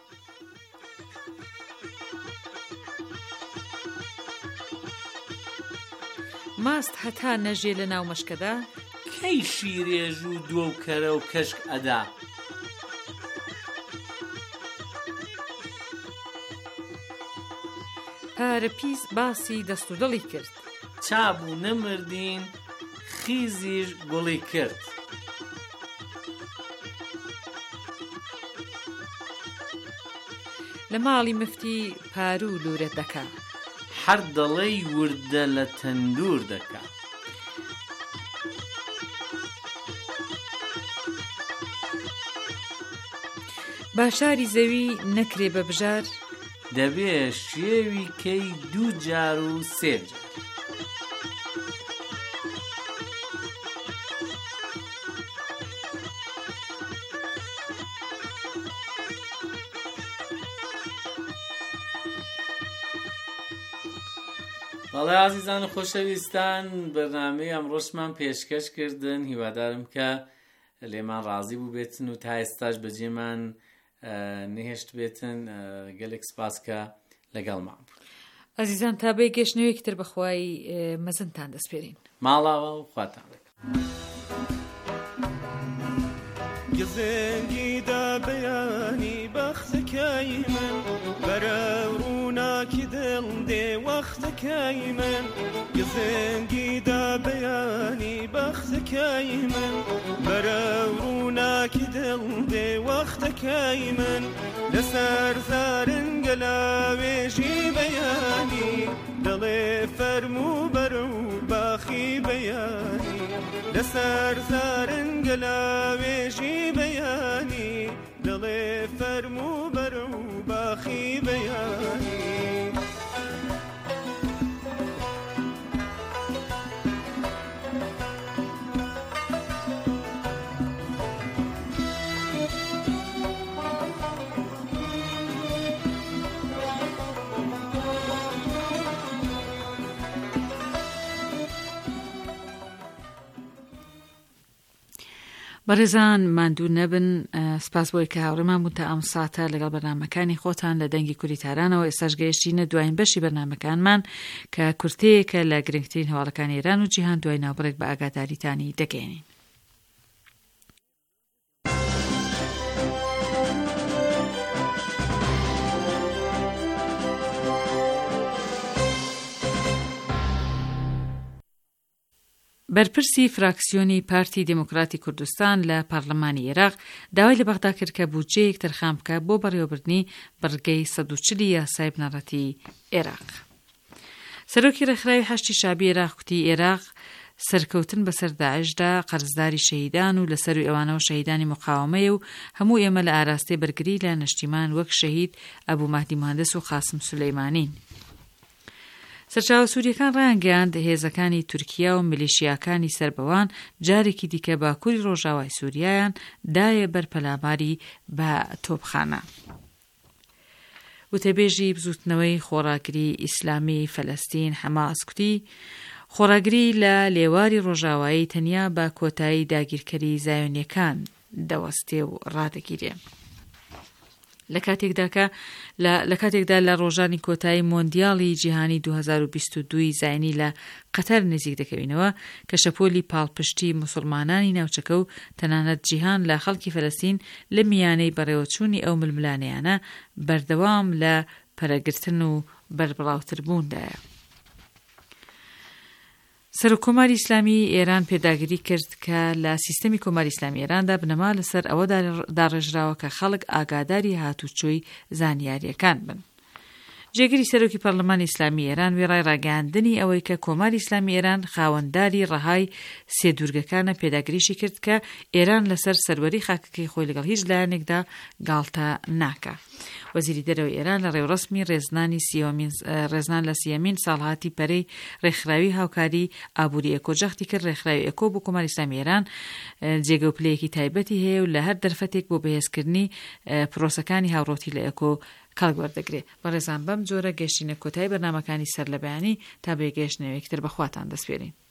ماست هەتا نەژێ لە ناو مەشکەدا کەی شیرێژ و دووە و کەرە و کەشک ئەدا. پارەپیس باسی دەست و دڵی کرد چابوو نەمردین خیزیش گوڵی کرد. لە ماڵی مفتی پارو لورە دەکا هەر دەڵەی وردە لە تەندور دەکا. باشاری زەوی نەکرێ بە بژار دەبێ شێوی کەی 2 جار و 3 جار. وەڵای عزیزان و خۆشەویستان بەرنامەی ئەمڕۆشمان پێشکەش کردن هیوادارم کە لێمان ڕازی بوو بێتن و تا ئێستاش بەجێمان نهێشت بێتن گەلێک سپاس کە لەگەڵمان بوو. ئازیزان تا بێ گەشتنەوەیەکتر بەخوای مەزنتان دەسپێرین. ماڵاوە و خواتان لەگەڵ. گزنگی دا بەیانی بەختەکەی من بەرە ڕووناکی دڵ دێ وەختەکەی من گزنگی دا بەیانی بەختەکەی من بەرە ڕووناکی دڵ دێ وەختەکەی من لەسەر زارنگە لاوێژی بەیانی دڵێ فەرموو بەرە و باخی بەیانی لەسەر زارنگە لاوێژی بەیانی دڵێ فەرموو بەرە و باخی بەیانی بەڕێزان ماندوو نەبن، سپاس بۆی کە هاوڕێمان بوون تا ئەم ساتە لەگەڵ بەرنامەکانی خۆتان لە دەنگی کوردی تارانەوە. ئێستاش گەیشتینە دوایین بەشی بەرنامەکانمان کە کورتەیەکە لە گرنگترین هەواڵەکانی ئێران و جیهان دوای ناوبڕێک بە ئاگاداریتانی دەگەێنین. بەرپرسی فراکسیۆنی پارتی دموکراتی کوردستان لە پارلەمانی عێراق داوای لە بەغدا کرد کە بودجەیەک تەرخان بکە بۆ بەڕێوەبردنی بڕگەی 140 یاسای بنەڕەتی عێراق. سەرۆکی ڕێکخراوی هەشتی شابی عێراق کوتی عێراق سەرکەوتن بەسەر داعشدا قەرزداری شەهیدان و لەسەر ئەوانەوە شەهیدانی مقاومەیە و هەموو ئێمە لە ئاراستەی بەرگری لە نەشتیمان وەک شەهید ئەبوو مەهدی مهندس و قاسم سولەیمانین. سەرچاوە سووریەکان ڕایانگەیاند هێزەکانی تورکیا و میلیشیاکانی سربەوان جارێکی دیکە باکووری ڕۆژاوای سووریایان دایە بەر پەلاماری بە تۆپخانە. وتەبێژی بزوتنەوەی خۆراگری ئیسلامی فەلەستین حەماس کوتی خۆراگری لە لێواری ڕۆژاوایی تەنیا بە کۆتایی داگیرکەری زایۆنیەکان دەوەستێ و ڕادەگیرێ. لە کاتێکدا لە ڕۆژانی کۆتایی مۆندیاڵی جیهانی 2022 زاینی لە قەتەر نزیک دەکەوینەوە کە شەپۆلی پاڵپشتی مسلمانانی ناوچەکە و تەنانەت جیهان لە خەڵکی فەلەستین لە میانەی بەڕێوەچوونی ئەو ململانەیانە بەردەوام لە پەرەگرتن و بەربڵاوتربووندایە. سەرۆکۆماری ئیسلامی ئێران پێداگیری کرد کە لە سیستەمی کۆماری ئیسلامی ئێراندا بنەما لەسەر ئەوە داڕێژراوە کە خەڵک ئاگاداری هاتوچۆی زانیاریەکان بن. جێگیری سەرۆکی پەرلەمانی ئیسلامی ئێران وێڕای ڕاگەاندنی ئەوەی کە کۆماری ئیسلامی ئێران خاوەنداری ڕەهای سێ دوورگەکانە پێداگریشی کرد کە ئێران لەسەر سەروەری خاکەکەی خۆی لەگەڵ هیچ لایەنێکدا گاڵتە ناکە. وەزیری دەرەوەی ئێران لە ڕێوڕسمی ڕێزنان لە سیەمین ساڵهاتی پەرەی ڕێکخراوی هاوکاری ئابووری ئێکۆ جەختی کرد ڕێکخراوی ئێکۆ بۆ کۆماری ئیسلامی ئێران جێگە و پلەیەکی تایبەتی هەیە و لە هەر دەرفەتێک بۆ بەهێزکردنی پرۆسەکانی هاوڕۆتی لە ئێکۆ کەڵک وەردەگرێت. بەڕێزان بەم جۆرە گەشتینە کۆتایی بەرنامەکانی سەر لە بەیانی تا بێگەشتنەوەیەکتر بەخواتان دەسپێرین.